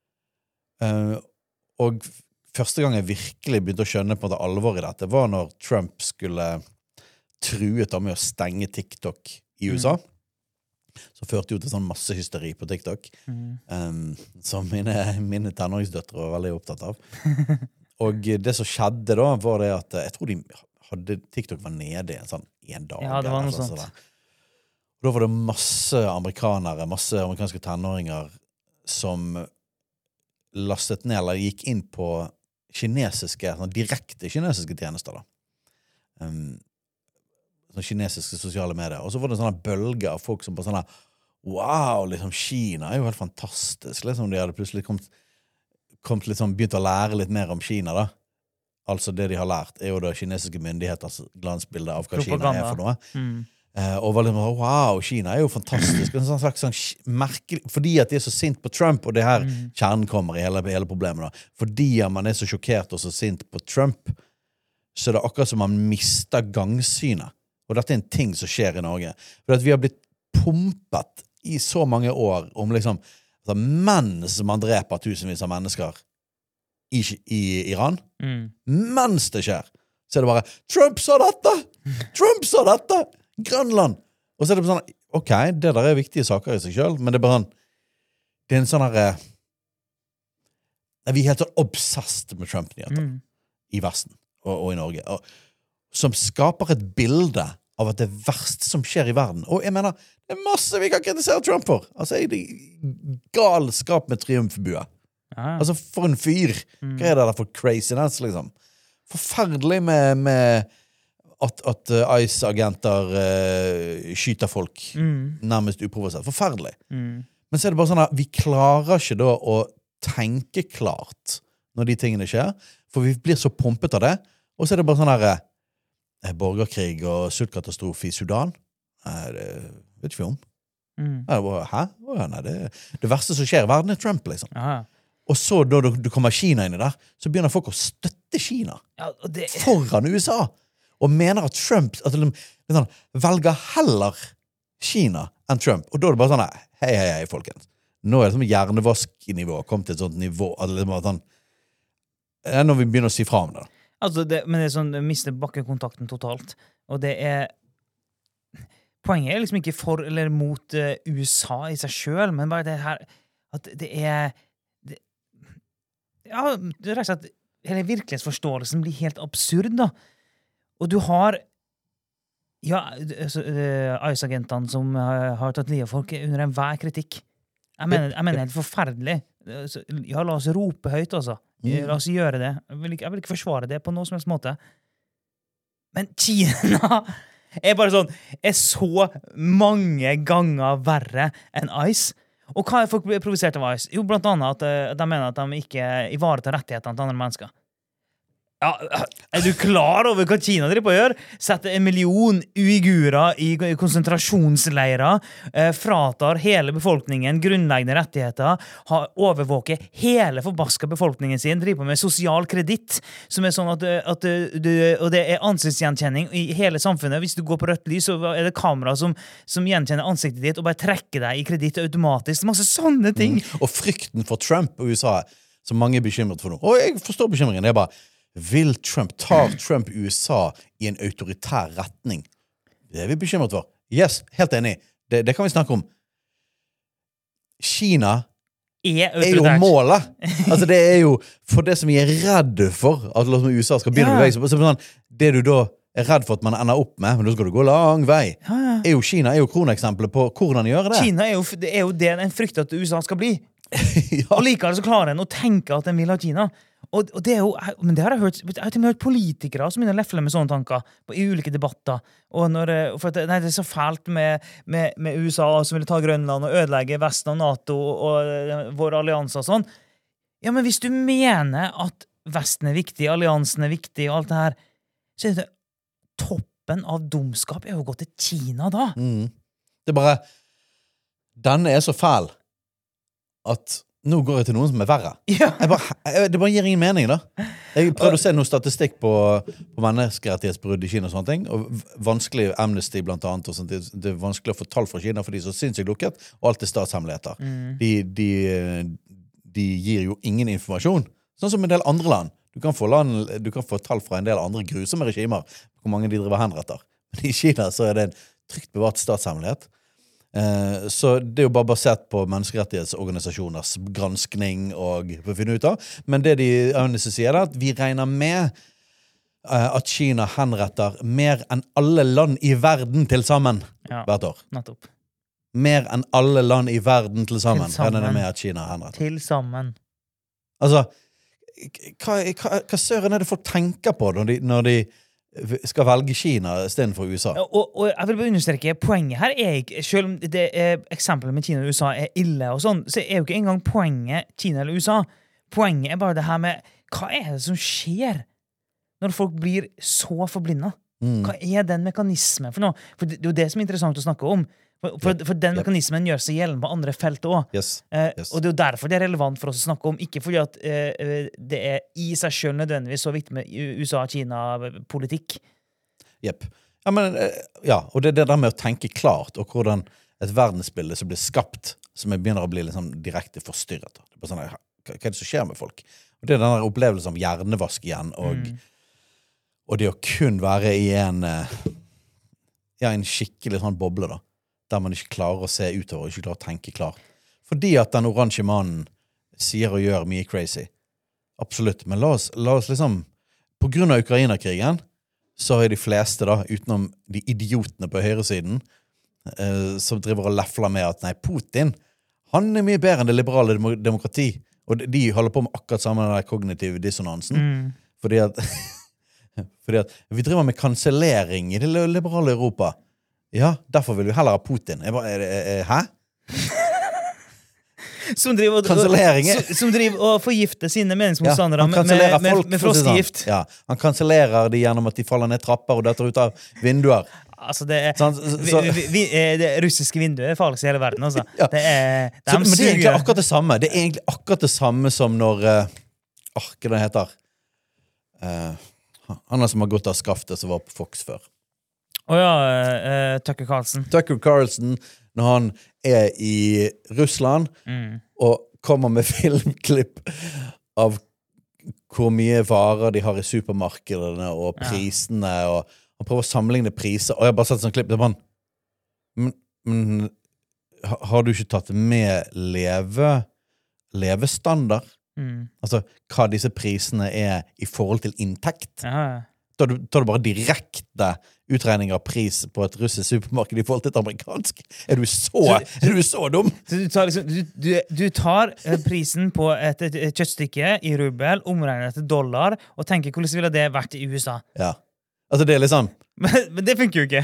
Uh, og første gang jeg virkelig begynte å skjønne på det alvor i dette, var når Trump skulle truet da med å stenge TikTok i U S A. Mm. Så førte jo til sånn masse hysteri på TikTok, mm. um, som mine, mine tenåringsdøtre var veldig opptatt av. Og det som skjedde da, var det at jeg tror de hadde, TikTok var nede en sånn en dag. Ja, det var noe sånt. sånt. Og da var det masse amerikanere, masse amerikanske tenåringer som lastet ned, eller gikk inn på kinesiske, sånn direkte kinesiske tjenester da. Um, sånn kinesiske sosiale medier. Og så var det sånne bølger av folk som bare sånn her, wow, liksom Kina er jo helt fantastisk. Liksom de hadde plutselig kommet kom til liksom, begynt å lære litt mer om Kina da. Altså det de har lært er jo da kinesiske myndigheters glansbilde av hva Propaganda. Kina er for noe. Mm. Eh, og var litt sånn, wow, Kina er jo fantastisk. En sånn slags sånn merkelig, fordi at de er så sint på Trump, og det her mm. kjernen kommer i hele, hele problemet da. Fordi at man er så sjokkert og så sint på Trump, så er det akkurat som man mister gangsynet. Og dette er en ting som skjer i Norge. For at vi har blitt pumpet i så mange år om liksom mens man dreper tusenvis av mennesker i, i Iran, mm. mens det skjer, så er det bare Trump sa dette! Trump sa dette! Grønland! Og så er det sånn, ok, det der er viktige saker i seg selv, men det er bare sånn, det er en sånn her, vi er helt sånn obsessed med Trump-nyheter mm. i Vesten og, og i Norge, og, som skaper et bilde av at det verste som skjer i verden. Og jeg mener, det er masse vi kan kritisere Trump for. Altså, det er galskap med triumfbue. Ah. Altså, for en fyr. Mm. Hva er det der for craziness, liksom? Forferdelig med, med at, at uh, ICE-agenter uh, skyter folk mm. nærmest uprovosert. Forferdelig. Mm. Men så er det bare sånn at vi klarer ikke da å tenke klart når de tingene skjer, for vi blir så pumpet av det, og så er det bare sånn her borgerkrig og sultkatastrofe i Sudan. Nei, det vet ikke vi om. Mm. Nei, hæ? Nei, det, det verste som skjer i verden er Trump, liksom. Aha. Og så da du, du kommer Kina inn i der, så begynner folk å støtte Kina Ja, og det, foran U S A, og mener at Trump at de, sånn, velger heller Kina enn Trump. Og da er det bare sånn, hei, hei, hei, folkens. Nå er det som hjernevasknivå, kom til et sånt nivå, at det er sånn, når vi begynner å si fra om det. altså det, men det er sånn, mister bakkekontakten totalt. Og det er poenget er liksom ikke for eller mot uh, U S A i seg selv, men bare det her at det er det, ja, det er rett og slett hele virkelighetsforståelsen blir helt absurd da. Og du har ja, altså, uh, I C E A-agentene som uh, har tatt livet av folk under enhver kritikk. Jeg mener, jeg mener det er forferdelig. Ja, la oss rope høyt altså. La oss gjøre det. Jeg vil, ikke, jeg vil ikke forsvare det på noen som helst måte. Men Kina er bare sånn, er så mange ganger verre enn ICE. Og hva er folk provosert av ICE? Jo, blant annet at de mener at de ikke ivaretar rettighetene til andre mennesker. Ja, er du klar over hva Kina driver på å gjøre? Setter en million uigurer i konsentrasjonsleirer, eh, fratar hele befolkningen grunnleggende rettigheter, har overvåket hele forbaska befolkningen sin, driver på med sosial kreditt, som er sånn at, at du, og det er ansiktsgjenkjenning i hele samfunnet. Hvis du går på rødt lys, så er det kamera som, som gjenkjenner ansiktet ditt og bare trekker deg i kreditt automatisk. Masse sånne ting. Mm. Og frykten for Trump og U S A, som mange er bekymret for nå. Og jeg forstår bekymringen, det er bare vil Trump, tar Trump U S A i en autoritær retning? Det er vi bekymret for. Yes, helt enig. Det, det kan vi snakke om. Kina er, er jo målet. Altså det er jo for det som vi er redde for, at U S A skal begynne å bevege seg. Sånn, det du da er redd for at man ender opp med, men da skal du gå lang vei. Ja, ja. Er jo Kina er jo kroneksemplet på hvordan de gjør det. Kina er jo det, er jo det en frykter at U S A skal bli. Ja. Og likevel så klarer en å tenke at en vil ha Kina. Og, og det er jo, men det har jeg hørt, jeg har til og med hørt politikere som begynner å lefle med sånne tanker på, i ulike debatter. Og når, for at, nei, det er så fælt med, med, med U S A som vil ta Grønland og ødelegge Vesten og NATO og, og våre allianser og sånn. Ja, men hvis du mener at Vesten er viktig, alliansen er viktig og alt det her, så er det toppen av dumskap er jo å gå til Kina da. Mm. Det er bare, denne er så fæl at nå går jeg til noen som er verre. Ja. Jeg bare, jeg, det bare gir ingen mening da. Jeg prøvde å se noe statistikk på, på menneskerettighetsbrudd i Kina og sånne ting, og vanskelig Amnesty blant annet, og sånt. Det, det er vanskelig å få tall fra Kina, for de er så sinnssykt lukket, og alt er statshemmeligheter. Mm. De, de, de gir jo ingen informasjon, sånn som en del andre land. Du kan få, land, du kan få tall fra en del andre grusomme regimer, hvor mange de driver henretter. Men i Kina så er det en trygt bevart statshemmelighet. Eh, så det er jo bare basert på menneskerettighetsorganisasjoners granskning og for å finne ut av. Men det de Amnesty sier er at vi regner med eh, at Kina henretter mer enn alle land i verden til sammen ja, hvert år. Nettopp. Mer enn alle land i verden til sammen, til sammen. regner de med at Kina henretter. Til sammen. Altså, hva, hva, hva søren er det folk tenker på når de, når de skal velge Kina i stedet for U S A? Og, og jeg vil bare understreke, poenget her er ikke, selv om det er, eksempelet med Kina og U S A er ille og sånn, så er jo ikke engang poenget Kina eller U S A. Poenget er bare det her med, hva er det som skjer når folk blir så forblindet? Mm. Hva er den mekanismen for noe? For det, det er jo det som er interessant å snakke om. For, for, for den mekanismen gjør seg gjeldende på andre felt også. Yes. Eh, yes. Og det er jo derfor det er relevant for oss å snakke om, ikke fordi at eh, det er i seg selv nødvendigvis så viktig med U S A-Kina-politikk. Jepp. Ja, men, ja, og det er det der med å tenke klart, og hvordan et verdensbilde som blir skapt, som begynner å bli liksom direkte forstyrret. Det er bare sånn, hva, hva er det som skjer med folk? Og det er denne opplevelsen om hjernevask igjen, og, mm. og det å kun være i en, ja, en skikkelig sånn boble da, der man ikke klarer å se utover, ikke klarer å tenke klart. Fordi at den oransje mannen sier og gjør mye crazy. Absolutt, men la oss, la oss liksom, på grunn av Ukraina-krigen, så er de fleste da, utenom de idiotene på høyresiden, eh, som driver og lefler med at, nei, Putin, han er mye bedre enn det liberale demokrati, og de holder på med akkurat samme den der kognitive dissonansen, mm. fordi at, fordi at vi driver med kansellering i det liberale Europa. Ja, derfor vil vi heller ha Putin. Jeg bare, er, er, hæ? som driver, og, Kansellering er- som, som driver og forgifter sine meningsmotstandere han med, kansellerer med, folk, med, med for å si det sånn. frostgift. Ja, han kansellerer de gjennom at de faller ned trapper og detter ut av vinduer. Altså, det er, Sånn, så- vi, så- vi, vi, eh, det russiske vinduet er farligst i hele verden, altså. Ja. Det er, de Så, men det er egentlig suger- akkurat det samme. Det er egentlig akkurat det samme som når uh, Åh, hva det heter uh, Han er som har gått av skaftet som var på Fox før. Åja, uh, Tucker Carlson. Tucker Carlson, når han er i Russland Mm. og kommer med filmklipp av hvor mye varer de har i supermarkedene, og prisene, og han prøver å sammenligne priser, og jeg har bare sett sånn klipp, det er bare men, men ha- har du ikke tatt med leve, levestandard? Mm. Altså, hva disse prisene er i forhold til inntekt? Ja. Tar du, tar du bare direkte utregning av pris på et russisk supermarked i forhold til et amerikansk? Er du så, er du så dum? Så du tar, liksom, du, du, du tar eh, prisen på et, et, et kjøttstykke i rubel, omregner det til dollar, og tenker hvordan ville det vært i U S A? Ja. Altså, det er liksom Men, men det funker jo ikke.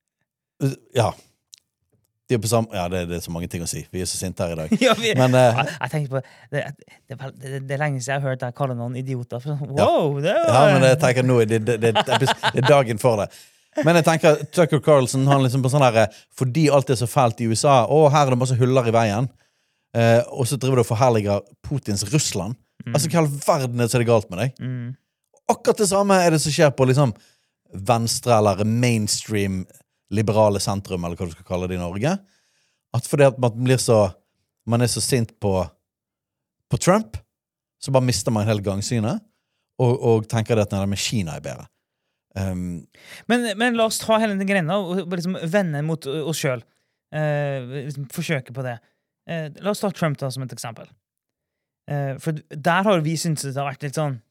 Ja. De er på samme, ja, det, det er så mange ting å si. Vi er så sinte her i dag. Ja, vi, Men eh, jeg, jeg tenker på det, det, er vel- det, det er lenge siden jeg har hørt deg kalle noen idioter. For, wow, det var, ja, men jeg tenker nå det, det, det, det, det er dagen for det. Men jeg tenker Tucker Carlson, han liksom på sånn her fordi alt er så fælt i U S A, og her er det masse huller i veien, eh, og så driver du og forherliger Putins Russland. Mm. Altså, hva i all verden er det så er det galt med deg? Mm. Akkurat det samme er det som skjer på liksom venstre eller mainstream liberale sentrum, eller hva du skal kalle det i Norge. At fordi at man blir så man er så sint på på Trump, så bare mister man hele gangsynet og, og tenker det at nei, med Kina er bedre. Um, Men, men la oss ta hele den greina og og liksom vende mot uh, oss sjøl. Eh, liksom forsøke på det. Eh, la oss ta Trump da som et eksempel. Eh, for der har vi syntes det har vært litt sånn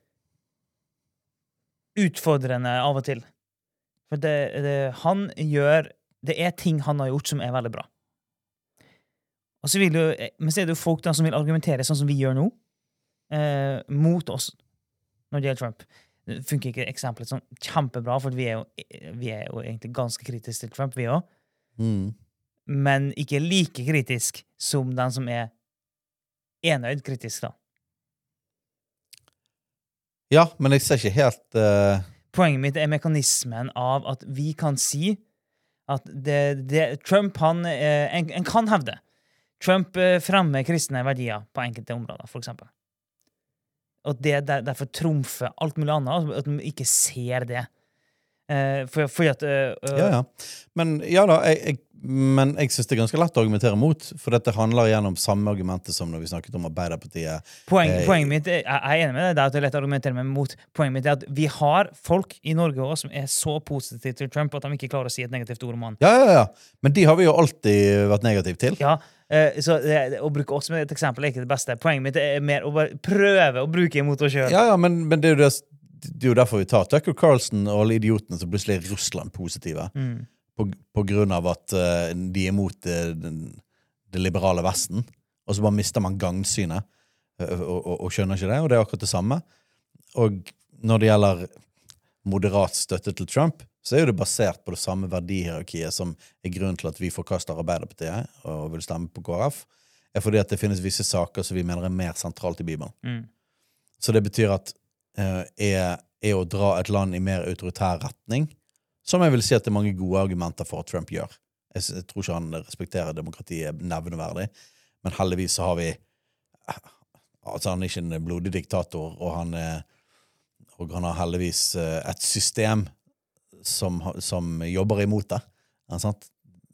utfordrende av og til. For det, det han gjør Det er ting han har gjort som er veldig bra. Og så vil jo, men så er det jo folk da som vil argumentere sånn som vi gjør nå, eh, mot oss når det gjelder Trump. Det funker ikke eksempelet sånn kjempebra, for vi er, jo, vi er jo egentlig ganske kritiske til Trump, vi også. mm. Men ikke like kritisk som den som er enøyd kritisk, da. Ja, men jeg ser ikke helt uh, Poenget mitt er mekanismen av at vi kan si at det, det, Trump, han, eh, en, en kan hevde Trump eh, fremmer kristne verdier på enkelte områder, for eksempel. Og det der, derfor trumfer alt mulig annet, at man ikke ser det. Eh, for, for at eh, Ja, ja. Men ja da, jeg, jeg, men jeg synes det er ganske lett å argumentere mot, for dette handler igjennom samme argumentet som når vi snakket om Arbeiderpartiet. poeng, eh, Poenget mitt er, jeg er enig med deg, det er at det er lett å argumentere meg mot. Poenget mitt er at vi har folk i Norge også som er så positive til Trump at de ikke klarer å si et negativt ord om han. Ja, ja, ja. Men de har vi jo alltid vært negativ til. Ja, eh, så det, det, å bruke oss som et eksempel er ikke det beste. Poenget mitt er mer å bare prøve å bruke imot oss selv. Ja, ja, men, men det, er jo det, det er jo derfor vi tar Tucker Carlson og alle idiotene som plutselig er Russland positive. Mm. På, på grunn av at uh, de er mot det, den, det liberale Vesten. Og så bare mister man gangsynet uh, og, og, og skjønner ikke det. Og det er akkurat det samme. Og når det gjelder moderat støtte til Trump, så er jo det basert på det samme verdihierarkiet som er grunnen til at vi forkaster Arbeiderpartiet og vil stemme på K R F, er fordi at det finnes visse saker som vi mener er mer sentralt i Bibelen. Mm. Så det betyr at uh, er, er å dra et land i mer autoritær retning, som jeg vil si at det er mange gode argumenter for at Trump gjør. Jeg, jeg tror ikke han respekterer demokratiet nevneverdig, men heldigvis så har vi altså han er ikke en blodig diktator, og han, er, og han har heldigvis et system som, som jobber imot det. Ja, sant?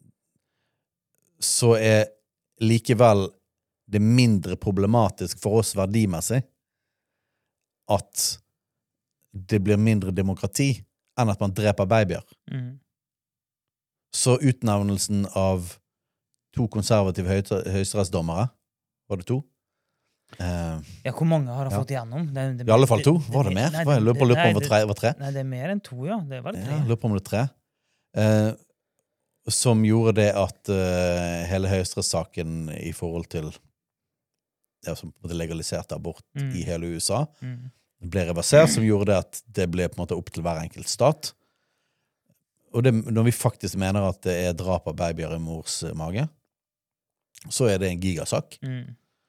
Så er likevel det mindre problematisk for oss verdimessig at det blir mindre demokrati enn at man dreper babyer. Mm. Så utnevnelsen av to konservative høyesterettsdommere, var det to? Eh, Ja, hvor mange har han Ja. fått igjennom? Det, det, I alle fall to. det- Var det det- mer? nei, Var jeg lurer på lurer på om det nei, var tre? Var tre? Nei, det er mer enn to, ja. Det var det Ja, tre. jeg lurer på om det var tre. Eh, som gjorde det at eh, hele høyesterettssaken i forhold til ja, som på en måte legaliserte abort Mm. i hele U S A, Mm. ble reversert, som gjorde det at det ble på en måte opp til hver enkelt stat. Og det, når vi faktisk mener at det er drap av babyer i mors eh, mage, så er det en gigasak. Mm.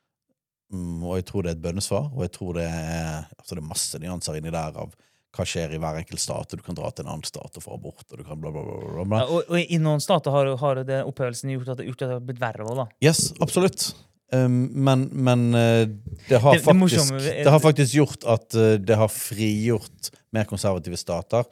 Mm, og jeg tror det er et bønnesvar, og jeg tror det er, altså det er masse nyanser inni der av hva skjer i hver enkelt stat, og du kan dra til en annen stat og få abort, og du kan bla bla bla bla bla. Ja, og, og i noen stater har, har det opphøvelsen gjort at det, gjort at det har blitt verre også, da. Yes, absolutt. Um, men men uh, det, har Det- det faktisk, morsomme er- det har faktisk gjort at uh, det har frigjort mer konservative stater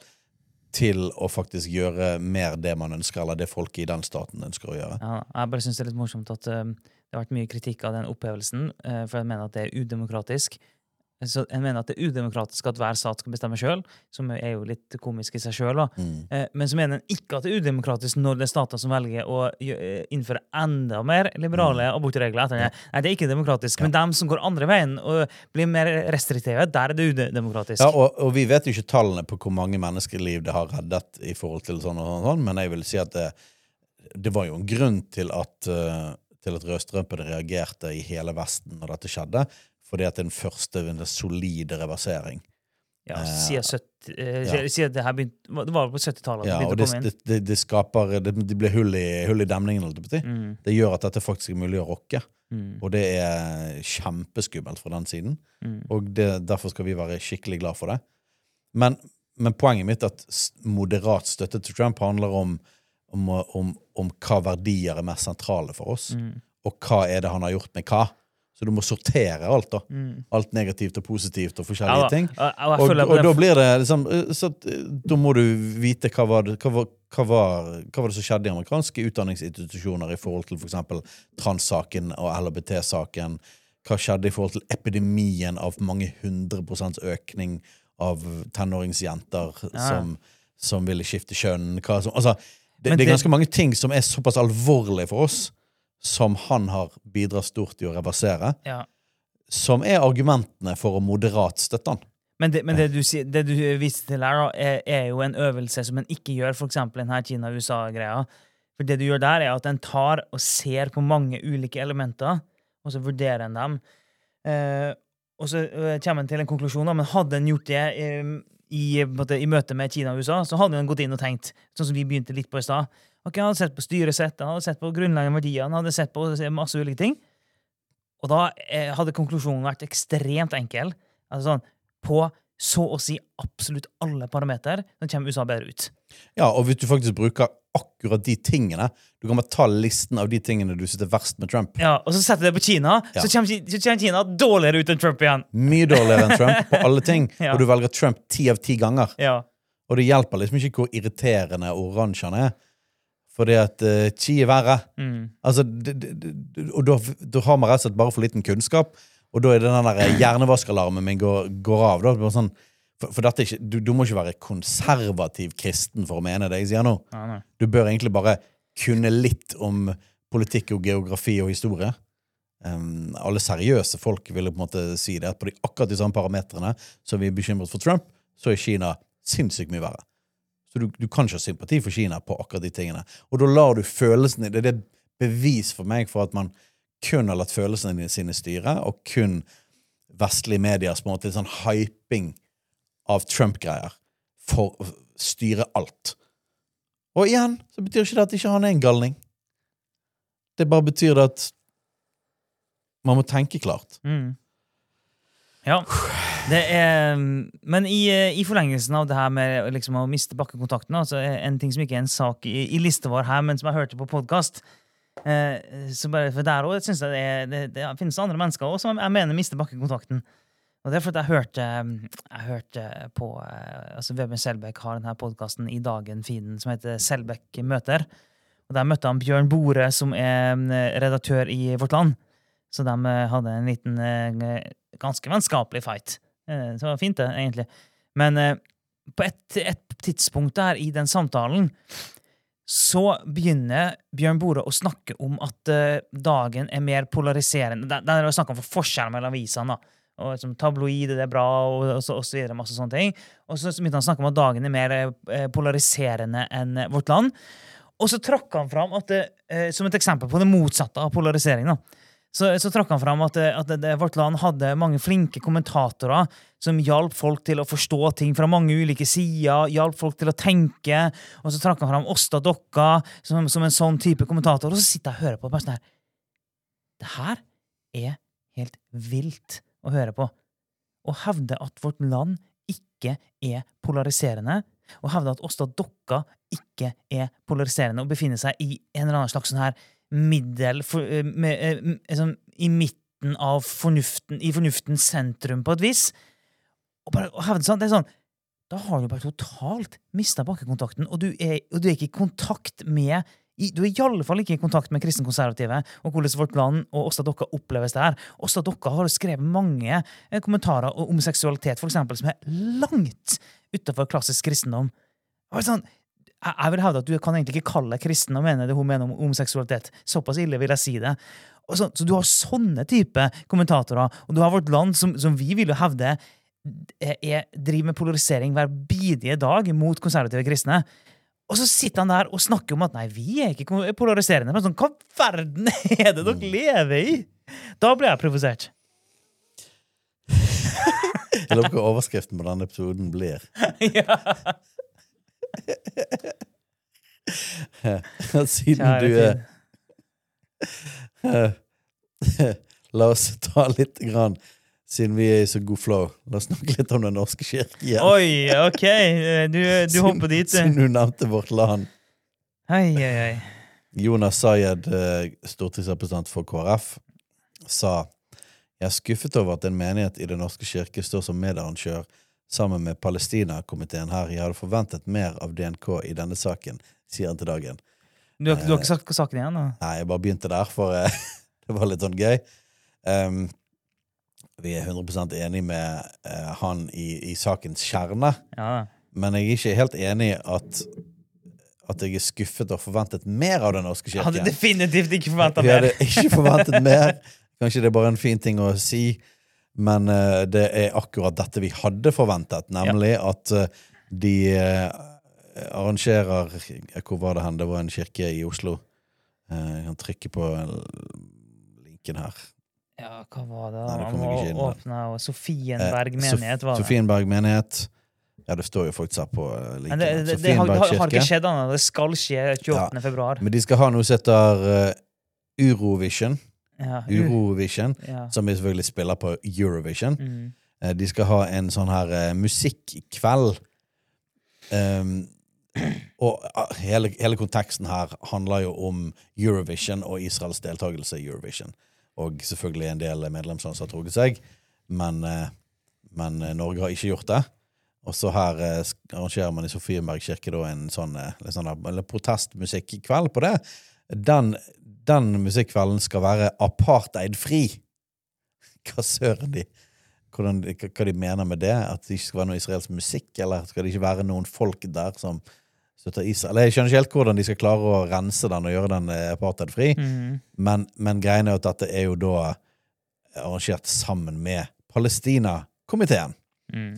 til å faktisk gjøre mer det man ønsker, eller det folk i den staten ønsker å gjøre. Ja, jeg bare synes det er litt morsomt at um, det har vært mye kritikk av den opphevelsen, uh, for jeg mener at det er udemokratisk. Så jeg mener at det er udemokratisk at hver stat skal bestemme selv, som er jo litt komisk i seg selv. Da. Mm. Eh, men så mener jeg ikke at det er udemokratisk når det er stater som velger å gjø- eh, innføre enda mer liberale Mm. abortregler. Etter det. Nei, det er ikke demokratisk. Ja. Men dem som går andre veien og blir mer restriktive, der er det udemokratisk. Ja, og, og vi vet jo ikke tallene på hvor mange menneskeliv det har reddet i forhold til sånn og sånn, og sånn, men jeg vil si at det, det var jo en grunn til at, uh, til at rødstrømpene reagerte i hele Vesten når dette skjedde, fordi at den første en solide reversering. Ja, Eh, siden, sytti, eh, ja. siden det her begynte, det var på syttitallet Ja, det og begynte det, å komme inn. det, det, det skaper, det, det blir hull i, hull i demningen, holdt jeg på å si. Mm, Det gjør at dette faktisk er mulig å rokke, mm, og det er kjempeskummelt fra den siden, mm. og det, derfor skal vi være skikkelig glad for det. Men, men poenget mitt er at s- moderat støtte til Trump handler om, om, om, om hva verdier er mest sentrale for oss, Mm, og hva er det han har gjort med hva. Så du må sortere alt da. mm. Alt negativt og positivt og Ja, forskjellige da. ting. Og, og, jeg Og, føler og på da det- blir det liksom så, at, eh, da må du vite hva var, det, hva, var, hva, var, hva var det som skjedde i amerikanske utdanningsinstitusjoner i forhold til for eksempel trans-saken og L H B T-saken. Hva skjedde i forhold til epidemien av mange hundre prosents økning av tenåringsjenter Ja. som, som ville skifte kjønn. Hva som, altså, det, Men det er det- ganske mange ting som er såpass alvorlige for oss, som han har bidratt stort i å reversere, ja. som er argumentene for å moderat støtte han. Men, det, men det, du, sier- det du viste til her, da, er, er jo en øvelse som en ikke gjør, for eksempel den her Kina-U S A-greia. For det du gjør der, er at en tar og ser på mange ulike elementer, og så vurderer en dem. Eh, og så eh, kommer en til en konklusjon, da, men hadde en gjort det eh, i, på en måte, i møte med Kina og U S A, så hadde en gått inn og tenkt, sånn som vi begynte litt på i stad. Ok, han hadde sett på styresett, han hadde sett på grunnleggende verdier, han hadde sett på masse ulike ting. Og da eh, hadde konklusjonen vært ekstremt enkel. Altså sånn, på så å si absolutt alle parameter, så kommer U S A bedre ut. Ja, og hvis du faktisk bruker akkurat de tingene, du kan bare ta listen av de tingene du synes er verst med Trump. Ja, og så setter det på Kina, Ja. så, kommer, Ki- så kommer Kina dårligere ut enn Trump igjen. Mye dårligere enn Trump på alle ting, Ja. og du velger Trump ti av ti ganger. Ja. Og det hjelper liksom ikke hvor irriterende oransje han er, fordi at uh, Xi er verre. Mm. Altså, det, det, det, og da, da har man rett og slett bare for liten kunnskap, og da er det den der hjernevaskealarmen min går, går av. Da. Det er bare sånn, for, for dette er ikke, du, du må ikke være konservativ kristen for å mene det jeg sier nå. Ja, nei. Du bør egentlig bare kunne litt om politikk og geografi og historie. Um, alle seriøse folk ville på en måte si det, at på de, akkurat de samme parametrene som vi er bekymret for Trump, så er Kina sinnssykt mye verre. Så du, du kan ikke ha sympati for Kina på akkurat de tingene. Og da lar du følelsene, det er det bevis for meg for at man kun har latt følelsene sine styre, og kun vestlige medier på en måte sånn hyping av Trump-greier for å styre alt. Og igjen, så betyr ikke det at ikke han er en galning. Det bare betyr det at man må tenke klart. Mm. Ja, det er, men i, i forlengelsen av det her med liksom, å miste bakkekontakten, altså en ting som ikke er en sak i, i lista vår her, men som jeg hørte på podcast, eh, så bare, for der også, synes jeg det, er, det, det finnes andre mennesker også, som jeg mener mister bakkekontakten. Og det er fordi jeg hørte, jeg hørte på, eh, altså Vebjørn Selbekk har denne podcasten i dagen fiden, som heter Selbekk møter. Og der møtte han Bjørn Bore, som er eh, redaktør i Vårt Land. Så de eh, hadde en liten, eh, ganske vennskapelig fight. Eh, det var fint det, egentlig. Men eh, på et, et tidspunkt der i den samtalen, så begynner Bjørn Bore å snakke om at eh, dagen er mer polariserende. Der, der er det snakk om for forskjell mellom avisene, da. Og som tabloid, det er bra, og, og, så, og så videre, masse sånne ting. Og så begynte han å snakke om at dagen er mer eh, polariserende enn eh, Vårt Land. Og så trakk han fram at det, eh, som et eksempel på det motsatte av polarisering, da. Så, så trakk han fram at, at det, det, Vårt Land hadde mange flinke kommentatorer som hjalp folk til å forstå ting fra mange ulike sider, hjalp folk til å tenke, og så trakk han fram Åsta Dokka som, som en sånn type kommentator, og så sitter jeg og hører på bare sånn her. det her er helt vilt å høre på. Å hevde at vårt land ikke er polariserende, og hevde at også dere ikke er polariserende, og befinner seg i en eller annen slags sånn her middel, for, med, med, sånn, i midten av fornuften, i fornuftens sentrum på et vis. Og bare å hevde sånn, det er sånn, da har du bare totalt mistet bakkekontakten, og du er, og du er ikke i kontakt med, du er i alle fall ikke i kontakt med kristenkonservative, og hvordan vårt land, og også dere oppleves det her. Også dere har skrevet mange kommentarer om seksualitet, for eksempel, som er langt utenfor klassisk kristendom. Og sånn, jeg, jeg vil hevde at du kan egentlig ikke kalle kristen og mene det hun mener om homoseksualitet. Såpass ille vil jeg si det. Og så, så du har sånne type kommentatorer, og du har vårt land som, som vi vil jo hevde er, driver med polarisering hver bidige dag mot konservative kristne. Og så sitter han der og snakker om at nei, vi er ikke polariserende. Men sånn, hva verden er det dere lever i? Da ble jeg provosert. Jeg lurer på hva overskriften på denne episoden blir. Ja. Siden Kjære du er La oss ta litt grann, siden vi er i så god flow. La oss snakke litt om den norske kirke igjen. Oi, ok. Du, du siden, hopper dit. Siden du nevnte vårt land. Hei, hei, hei. Jonas Sayed, stortingsrepresentant for K R F, sa: Jeg er skuffet over at en menighet i den norske kirke står som medarrangør sammen med Palestina-komiteen her. Jeg hadde forventet mer av D N K i denne saken, sier han til Dagen. Du har, du har ikke sagt saken igjen, da? Nei, jeg bare begynte der, for det var litt sånn gøy. Um, vi er hundre prosent enig med uh, han i, i sakens kjerne, Ja. men jeg er ikke helt enig i at, at jeg er skuffet og forventet mer av den norske Jeg kirken. hadde definitivt ikke forventet Vi mer. hadde ikke forventet mer. Kanskje det er bare en fin ting å si, men uh, det er akkurat dette vi hadde forventet, nemlig ja. at uh, de uh, arrangerer, hvor var det hen? Det var en kirke i Oslo. Uh, jeg kan trykke på linken her. Ja, hva var det? Nei, det Han kommer må ikke inn, åpne og Sofienberg menighet, var det? Sofienberg menighet. Ja, det står jo faktisk her på uh, linken. Men det, det, det, har, det har ikke skjedd annet. Det skal skje tjueåttende Ja. februar. Men de skal ha noe som heter uh, Eurovision. Ja. Eurovision, ja. som vi selvfølgelig spiller på Eurovision. Mm. Uh, de skal ha en sånn her uh, musikkveld. Um, og uh, hele, hele konteksten her handler jo om Eurovision og Israels deltakelse i Eurovision. Og selvfølgelig en del medlemsland som har trukket seg, men, uh, men uh, Norge har ikke gjort det. Og så her uh, arrangerer man i Sofienberg kirke da en sånn, uh, sånn eller protestmusikkveld på det. Den, den musikkvelden skal være apartheidfri. Hva søren de? Hvordan, hva de mener med det? At det ikke skal være noe israelsk musikk, eller skal det ikke være noen folk der som støtter Israel? Jeg skjønner ikke helt hvordan de skal klare å rense den og gjøre den apartheidfri, Mm. men, men greien er at dette er jo da arrangert sammen med Palestina-komiteen. Mm.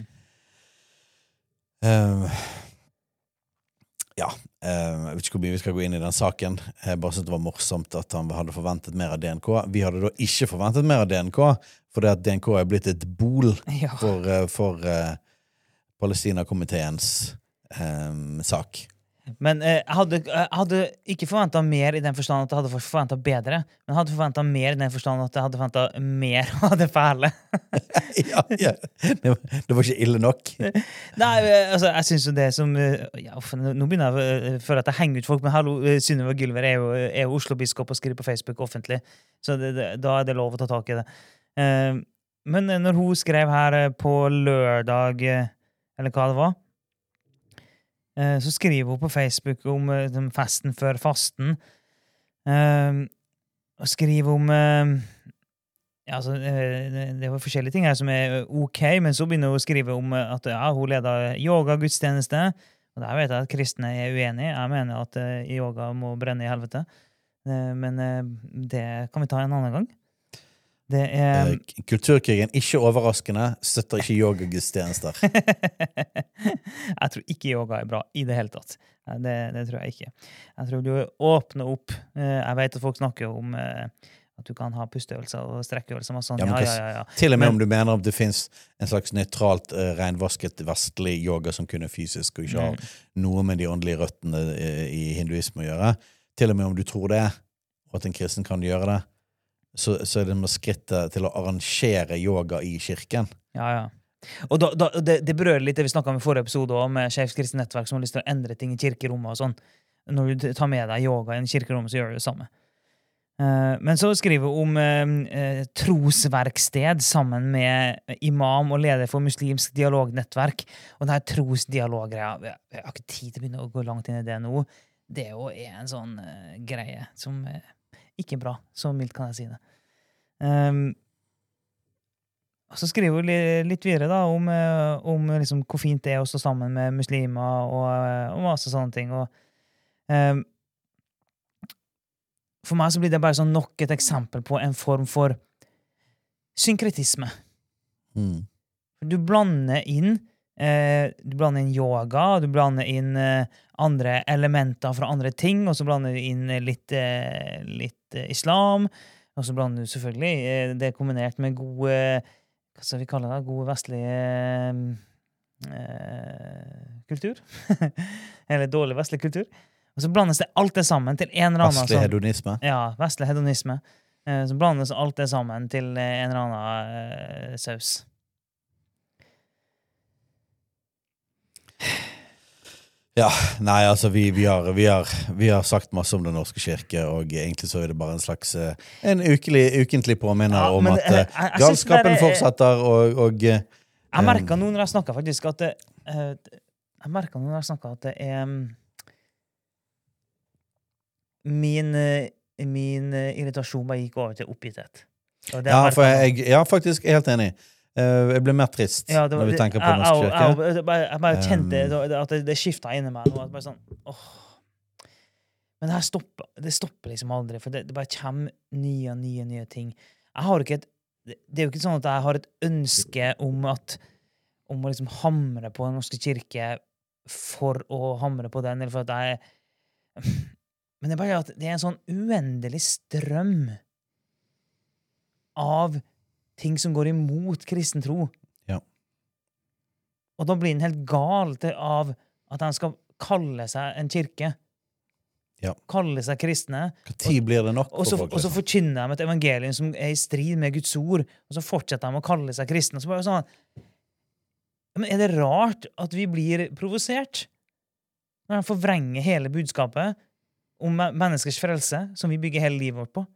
Uh, ja, uh, jeg vet ikke hvor mye vi skal gå inn i den saken. Jeg bare synes det var morsomt at han hadde forventet mer av D N K. Vi hadde da ikke forventet mer av D N K, fordi at D N K er blitt et bol Ja. for, uh, for uh, Palestina-komiteens um, sak. Men eh, jeg, hadde, jeg hadde ikke forventet mer i den forstand at jeg hadde forventet bedre, men jeg hadde forventet mer i den forstand at jeg hadde forventet mer av det fæle. ja, ja. Det, var, det var ikke ille nok. Nei, altså, jeg synes jo det som ja, nå begynner jeg for at jeg henger ut folk, men hallo, Synnøve Gylver er jo, er jo Oslo-biskop og skriver på Facebook offentlig, så det, det, da er det lov å ta tak i det. Uh, men når hun skrev her på lørdag, eller hva det var, uh, så skriver hun på Facebook om uh, festen før fasten, uh, og skriver om uh, ja, altså, uh, det var forskjellige ting her som er ok, men så begynner hun å skrive om uh, at ja, hun leder yoga-gudstjeneste, og der vet jeg at kristne er uenige. Jeg mener at uh, yoga må brenne i helvete, uh, men uh, det kan vi ta en annen gang. Det er Kulturkrigen, ikke overraskende, støtter ikke yoga-gudstjenester. Jeg tror ikke yoga er bra i det hele tatt. Det, det tror jeg ikke. Jeg tror du åpner opp. Jeg vet at folk snakker om at du kan ha pusteøvelser og strekkeøvelser og sånn. Ja, ja, ja, ja, ja. Til og med Men, om du mener at det finnes en slags nøytralt, uh, renvasket vestlig yoga som kun er fysisk og ikke har Mm. noe med de åndelige røttene i, i hinduisme å gjøre. Til og med om du tror det, og at en kristen kan gjøre det, så, så er det med skrittet til å arrangere yoga i kirken. Ja, ja. Og da, da, det, det berører litt det vi snakket om i forrige episode også, med Skeivt kristent nettverk som har lyst til å endre ting i kirkerommet og sånn. Når du tar med deg yoga i en kirkerom, så gjør du det samme. Uh, men så skriver vi om uh, trosverksted sammen med imam og leder for muslimsk dialognettverk. Og denne trosdialoggreia, jeg har ikke tid til å begynne å gå langt inn i det nå. Det er jo en sånn uh, greie som uh, ikke er bra. Så mildt kan jeg si det. Um, og så skriver vi litt videre da, om, uh, om liksom, hvor fint det er å stå sammen med muslimer og, uh, og masse sånne ting. Og um, for meg så blir det bare sånn nok et eksempel på en form for synkretisme. Mm. Du blander inn eh, du blander inn yoga, du blander inn eh, andre elementer fra andre ting, og så blander du inn litt, eh, litt eh, islam, og så blander du selvfølgelig eh, det kombinert med gode, hva skal vi kalle det, gode vestlige eh, kultur. Eller dårlig vestlig kultur. Og så blandes det alt det sammen til en eller annen... Vestlig hedonisme. Ja, vestlig hedonisme. Eh, så blandes alt det sammen til en eller annen eh, saus. Ja, nei, altså vi, vi, har, vi, har, vi har sagt masse om Den norske kirke, og egentlig så er det bare en slags en ukelig, ukentlig påminner ja, om at jeg, jeg, jeg galskapen er, fortsetter, og... og jeg merket nå når jeg snakket faktisk at det, jeg merket nå når jeg snakket at det er min, min irritasjon bare gikk over til oppgitthet. Ja, for jeg, jeg er faktisk helt enig. Jeg ble mer trist ja, var, når vi tenker på Den norske kirke. Jeg, jeg, jeg, jeg bare kjente um, at det, det skiftet inni meg. At bare sånn, åh. Men det her stopper, det stopper liksom aldri, for det, det bare kommer nye, nye, nye ting. Jeg har ikke et, det er jo ikke sånn at jeg har et ønske om at om å liksom hamre på Den norske kirke for å hamre på den, eller for at jeg men det er bare at det er en sånn uendelig strøm av ting som går imot kristen tro. Ja. Og da blir den helt gal til av at han skal kalle seg en kirke. Ja. Kalle seg kristne. Hva tid blir det nok og, så, og så forkynner de et evangelium som er i strid med Guds ord, og så fortsetter de å kalle seg kristne. Så bare sånn, men er det rart at vi blir provosert? Når de forvrenger hele budskapet om menneskers frelse, som vi bygger hele livet vårt på.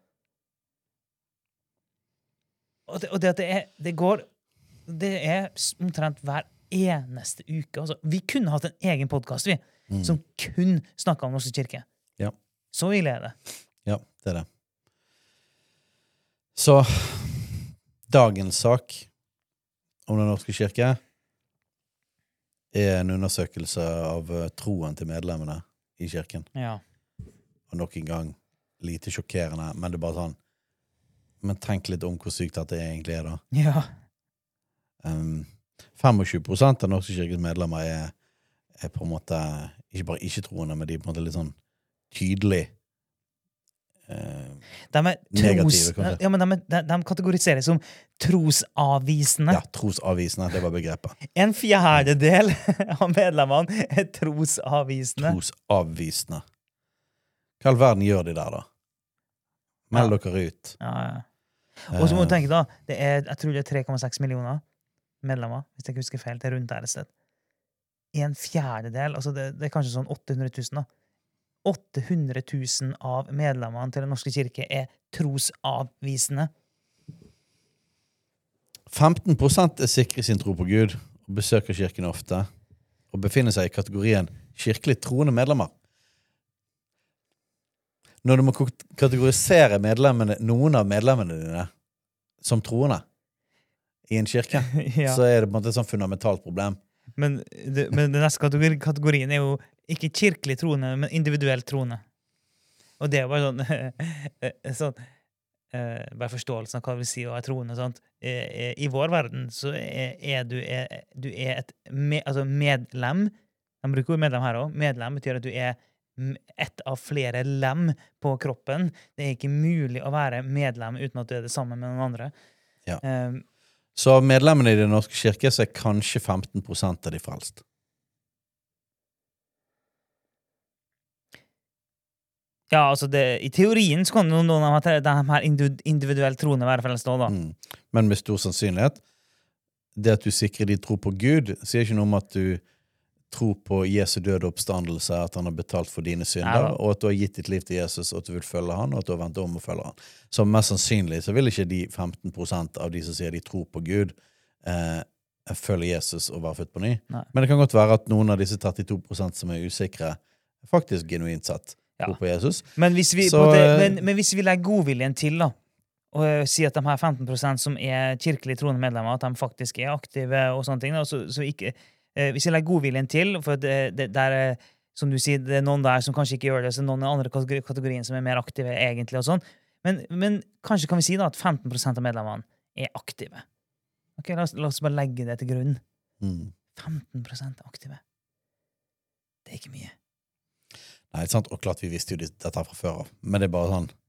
Og det, og det at det er, det går, det er omtrent hver eneste uke. Altså, vi kunne hatt en egen podcast, vi, mm. som kun snakket om Norske kirke. Ja. Så ille er det. Ja, det er det. Så, dagens sak om Den norske kirke er en undersøkelse av troen til medlemmene i kirken. Ja. Og nok en gang lite sjokkerende, men det er bare sånn, men tenk litt om hvor sykt at det egentlig er da. Ja. Um, tjuefem prosent av Norske kirkes medlemmer er, er på en måte, ikke bare ikke-troende, men de er på en måte litt sånn tydelig uh, de er tros, negative, kanskje. Ja, men de, de, de kategoriseres som trosavvisende. Ja, trosavvisende, det var begrepet. En fjerdedel av medlemmene er trosavvisende. Trosavvisende. Hva all verden gjør de der, da? Meld ja. Dere ut. Ja, ja. Og så må du tenke da, det er, jeg tror det er tre komma seks millioner medlemmer, hvis jeg ikke husker feil, det er rundt der et sted. En fjerdedel, altså det, det er kanskje sånn åtte hundre tusen da. åtte hundre tusen av medlemmene til Den norske kirke er trosavvisende. femten prosent er sikre sin tro på Gud, og besøker kirken ofte, og befinner seg i kategorien kirkelig troende medlemmer. Når du må kategorisere medlemmene, noen av medlemmene dine som troende i en kirke, ja. Så er det på en måte et sånn fundamentalt problem. Men det, men den neste kategori, kategorien er jo ikke kirkelig troende, men individuelt troende. Og det er bare sånn, sånn eh, bare forståelsen av hva det vil si å være troende. Sant? Eh, I vår verden så er, er, du, er du er et med, altså medlem, de bruker jo medlem her også, medlem betyr at du er ett av flere lem på kroppen. Det er ikke mulig å være medlem uten at du er det sammen med noen andre. Ja. Um, så av medlemmene i Den norske kirke så er kanskje femten prosent av de frelst. Ja, altså det, i teorien så kan noen av de her individuelle troene være felles da. da. Mm. Men med stor sannsynlighet, det at du sikrer de tro på Gud, sier ikke noe om at du tror på Jesu døde oppstandelse, at han har betalt for dine synder, og at du har gitt ditt liv til Jesus, og at du vil følge han, og at du har ventet om å følge han. Så mest sannsynlig så vil ikke de femten prosent av de som sier de tror på Gud, eh, følge Jesus og være født på ny. Nei. Men det kan godt være at noen av disse trettito prosent som er usikre, faktisk genuint sett tror ja. på Jesus. Men hvis vi, så, det, men, men hvis vi legger godviljen til da, og uh, sier at de her femten prosent som er kirkelig troende medlemmer, at de faktisk er aktive og sånne ting, da, så, så ikke... Hvis jeg legger godviljen til, for det, det, det er, som du sier, det er noen der som kanskje ikke gjør det, så noen i andre kategorien som er mer aktive egentlig og sånn. Men, men kanskje kan vi si da at femten prosent av medlemmene er aktive. Ok, la oss, la oss bare legge det til grunn. Mm. femten prosent aktive. Det er ikke mye. Nei, det er sant, og klart vi visste jo dette fra før av. Men det er bare sånn...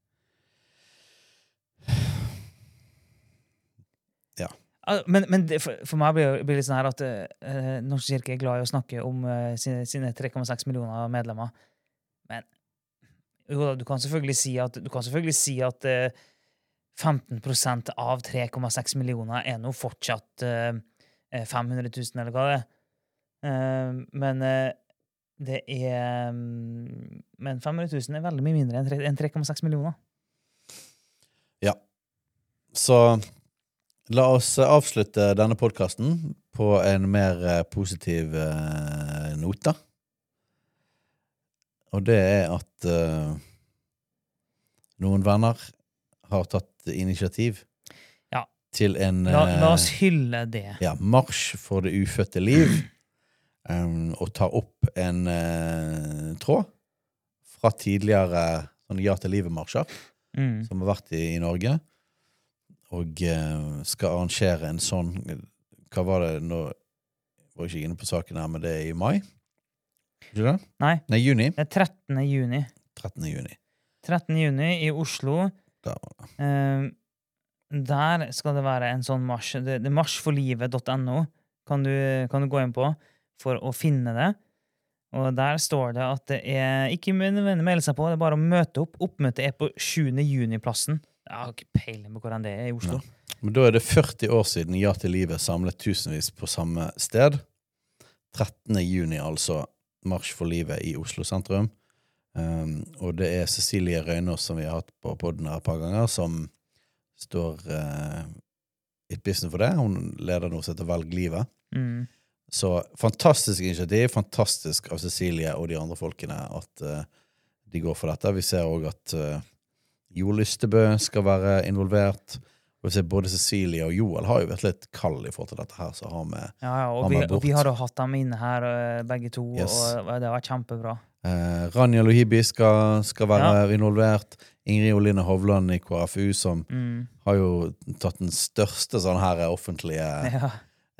Ja. Men, men det, for, for meg blir det litt sånn her at uh, Norsk kirke er glad i å snakke om uh, sine, sine tre komma seks millioner medlemmer. Men jo, du kan selvfølgelig si at, du kan selvfølgelig si at uh, femten prosent av tre komma seks millioner er nå fortsatt uh, fem hundre tusen, eller hva det er. Uh, men uh, det er um, Men fem hundre tusen er veldig mye mindre enn tre komma seks millioner. Ja. Så... La oss avslutte denne podcasten på en mer positiv eh, note. Og det er at eh, noen venner har tatt initiativ ja. til en... La, la oss hylle det. Ja, marsj for det ufødte liv. Um, og tar opp en eh, tråd fra tidligere sånn ja til livet-marsjer mm. som har vært i, i Norge. Og uh, skal arrangere en sånn, hva var det nå, var ikke inne på saken her, men det er i mai? Ikke det? Nei. Nei, juni. Det er trettende juni. trettende juni. trettende juni i Oslo. Der, uh, der skal det være en sånn marsj. Det, det er marsjforlivet punktum no kan du, kan du gå inn på for å finne det. Og der står det at det er ikke nødvendig å melde seg på, det er bare å møte opp. Oppmøtet er på sjuende juni-plassen. Jeg har ikke peiling på hvordan det er i Oslo. Ja. Men da er det førti år siden Ja til livet samlet tusenvis på samme sted. trettende juni, altså, Marsj for livet i Oslo sentrum. Um, og det er Cecilie Røynås, som vi har hatt på podden her et par ganger, som står uh, i spissen for det. Hun leder noe som heter Velg livet. Mm. Så fantastisk initiativ, fantastisk av Cecilie og de andre folkene at uh, de går for dette. Vi ser også at uh, Jo Lystebø skal være involvert. Og vi ser både Cecilie og Joel har jo vært litt kald i forhold til dette her. Så har vi, ja, ja, og, vi, og vi har jo hatt dem inne her, begge to, yes. og det har vært kjempebra. Eh, Rania Lohibi skal, skal være ja. involvert. Ingrid Oline Hovland i K F U, som mm. har jo tatt den største sånn her offentlige ja.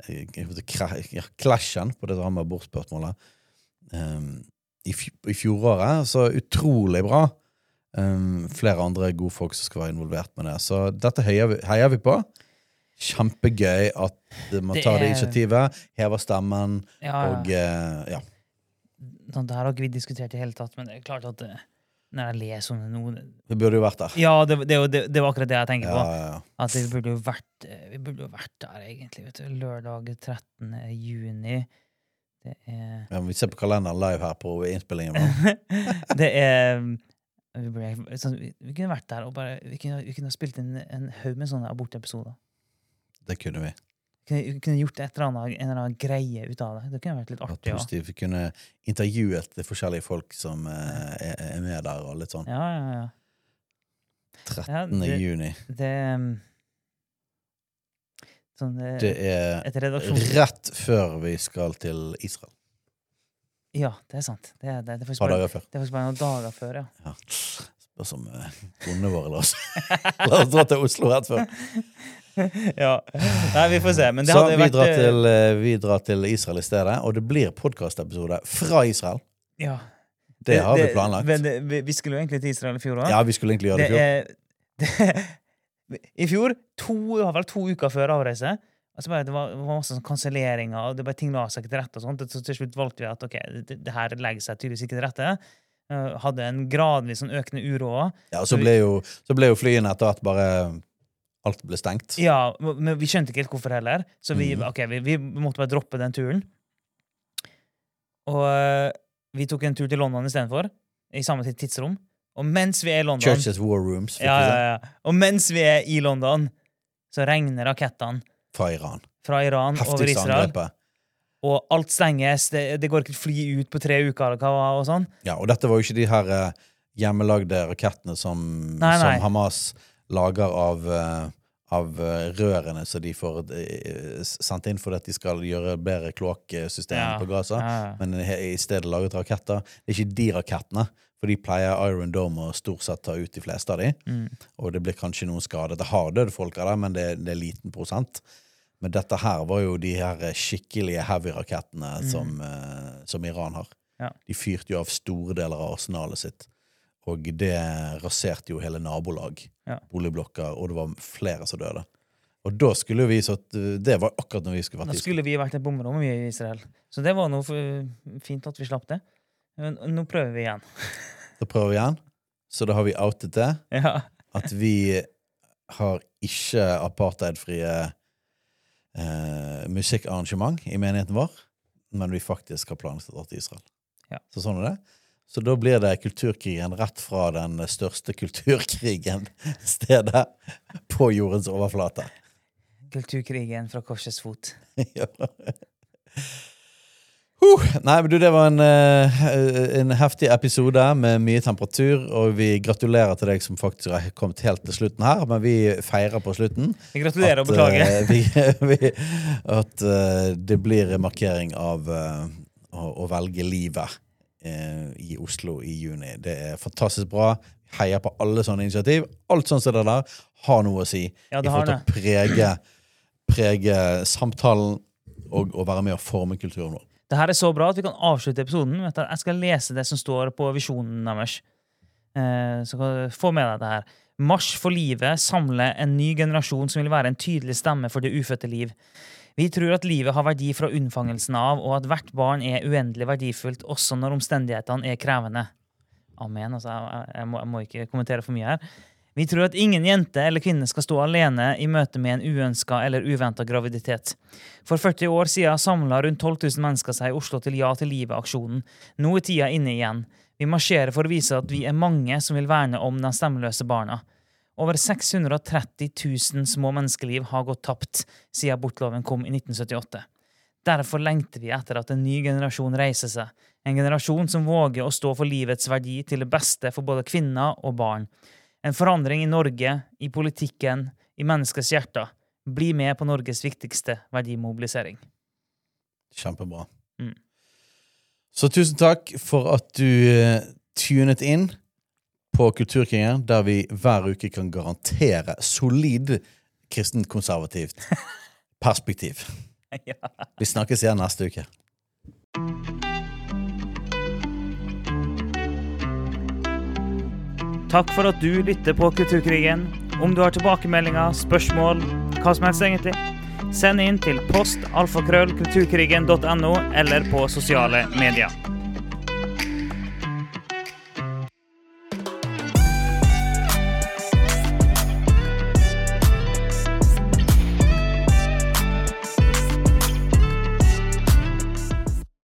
klasjen på det som har med abortspørsmålet. Um, i, I fjoråret, så utrolig bra. Um, flere andre gode folk som skal være involvert med det. Så dette heier vi, heier vi på. Kjempegøy at man det tar det initiativet, hever stemmen, ja, og uh, ja. Det her har ikke vi diskutert i hele tatt, men det er klart at det, når jeg leser om det nå... Vi burde jo vært der. Ja, det, det, det, det var akkurat det jeg tenker ja, på. Ja, ja. At vi burde jo vært, vi burde jo vært der, egentlig. Vet du. Lørdag trettende juni. Det er... Ja, vi ser på kalenderen live her på innspillingen. det er... Vi, ble, sånn, vi, vi kunne vært der og bare vi kunne, vi kunne spilt en, en haug med sånne abortepisoder. Det kunne vi. Vi kunne, vi kunne gjort et eller annet, en eller annen greie ut av det. Det kunne vært litt artig. Ja. Vi kunne intervjuet de forskjellige folk som uh, er, er med der og litt sånn. Ja, ja, ja. trettende juni. Det, sånn, det, det er rett før vi skal til Israel. Ja, det er sant. Det er, det, det er faktisk bare, bare, dager før. Det er faktisk bare noen dager før, ja. ja. Spørs som uh, bondene våre, la oss. La oss dra til Oslo rett før. ja. Nei, vi får se. Men det Så hadde vi, vært, drar til, uh, vi drar til Israel i stedet, og det blir podcast-episode fra Israel. Ja. Det, det har vi planlagt. Men det, vi, vi skulle jo egentlig til Israel i fjor, da. Ja, vi skulle egentlig gjøre det i fjor. Det, det, I fjor, to, det var vel to uker før avreise, altså bare, det, var, det var masse sånn kanselleringer, og det bare ting la seg ikke til rette og sånt. Så til slutt valgte vi at ok, det, det her legger seg tydeligvis ikke til rette. uh, hadde en gradvis sånn økende uro også. Ja, og så ble jo, så ble jo flyene etter at bare alt ble stengt. Ja, men vi skjønte ikke helt hvorfor heller. Så vi, Mhm. ok, vi, vi måtte bare droppe den turen. Og uh, vi tok en tur til London i stedet for, i samme tidsrom. Og mens vi er i London... Churches War Rooms, fikk ja, vi se. ja, ja. Og mens vi er i London, så regner rakettene Fra Iran. fra Iran over Heftigste Israel. angrepet. Og alt stenges, det, det går ikke et fly ut på tre uker eller hva og sånn. Ja, og dette var jo ikke de her eh, hjemmelagde rakettene som, Nei, nei. som Hamas lager av, eh, av eh, rørene så de får eh, sendt inn for at de skal gjøre bedre kloakksystem Ja, på Gaza. ja, ja. Men he- i stedet laget raketter. Det er ikke de rakettene, for de pleier Iron Dome å stort sett ta ut de fleste av de. Mm. Og det blir kanskje noen skadet. Det har døde folk av det, men det, det er liten prosent. Men dette her var jo de her skikkelige heavy-rakettene Mm. som, eh, som Iran har. Ja. De fyrte jo av store deler av arsenalet sitt. Og det raserte jo hele nabolag, Ja. boligblokker, og det var flere som døde. Og da skulle vi så at uh, det var akkurat når vi skulle vært Da i skulle vi vært et bomberom i Israel. Så det var noe for- fint at vi slapp det. Men nå prøver vi igjen. Da prøver vi igjen. Så da har vi outet det. Ja. At vi har ikke apartheidfrie eh, musikkarrangement i menigheten vår, men vi faktisk har planlagt å dra til Israel. Ja. Så sånn er det. Så da blir det kulturkrigen rett fra den største kulturkrigen stedet på jordens overflate. Kulturkrigen fra korsets fot. Ja. Huh. Nei, men du, det var en, eh, en heftig episode med mye temperatur, og vi gratulerer til deg som faktisk har kommet helt til slutten her, men vi feirer på slutten. Vi gratulerer at, og beklager. eh, vi, vi, at eh, det blir en markering av eh, å, å velge livet eh, i Oslo i juni. Det er fantastisk bra. Heier på alle sånne initiativ. Alt sånn som det der har noe å si Ja, i det har forhold til å prege, prege samtalen og, og være med å forme kulturen vår. Det her er så bra at vi kan avslutte episoden. Vet du, jeg skal lese det som står på visjonen deres. Eh, så kan du få med deg det her. Marsj for livet samler en ny generasjon som vil være en tydelig stemme for det ufødte liv. Vi tror at livet har verdi fra unnfangelsen av, og at hvert barn er uendelig verdifullt, også når omstendighetene er krevende. Amen. Altså, jeg, jeg, må, jeg må ikke kommentere for mye her. Vi tror at ingen jente eller kvinne skal stå alene i møte med en uønsket eller uventet graviditet. For førti år siden samlet rundt tolv tusen mennesker seg i Oslo til Ja til livet-aksjonen. Nå er tida inne igjen. Vi marsjerer for å vise at vi er mange som vil verne om de stemmeløse barna. Over seks hundre og tretti tusen små menneskeliv har gått tapt siden abortloven kom i nitten syttiåtte. Derfor lengter vi etter at en ny generasjon reiser seg. En generasjon som våger å stå for livets verdi til det beste for både kvinner og barn. En forandring i Norge, i politikken, i menneskets hjerter. Bli med på Norges viktigste verdimobilisering. Kjempebra. Mm. Så tusen takk for at du uh, tunet inn på Kulturkrigen, der vi hver uke kan garantere solid kristent-konservativt perspektiv. Ja. Vi snakkes igjen neste uke. Takk for at du lytter på Kulturkrigen. Om du har tilbakemeldinger, spørsmål, hva som helst egentlig, send inn til post alfakrøll kulturkrigen punktum no eller på sosiale medier.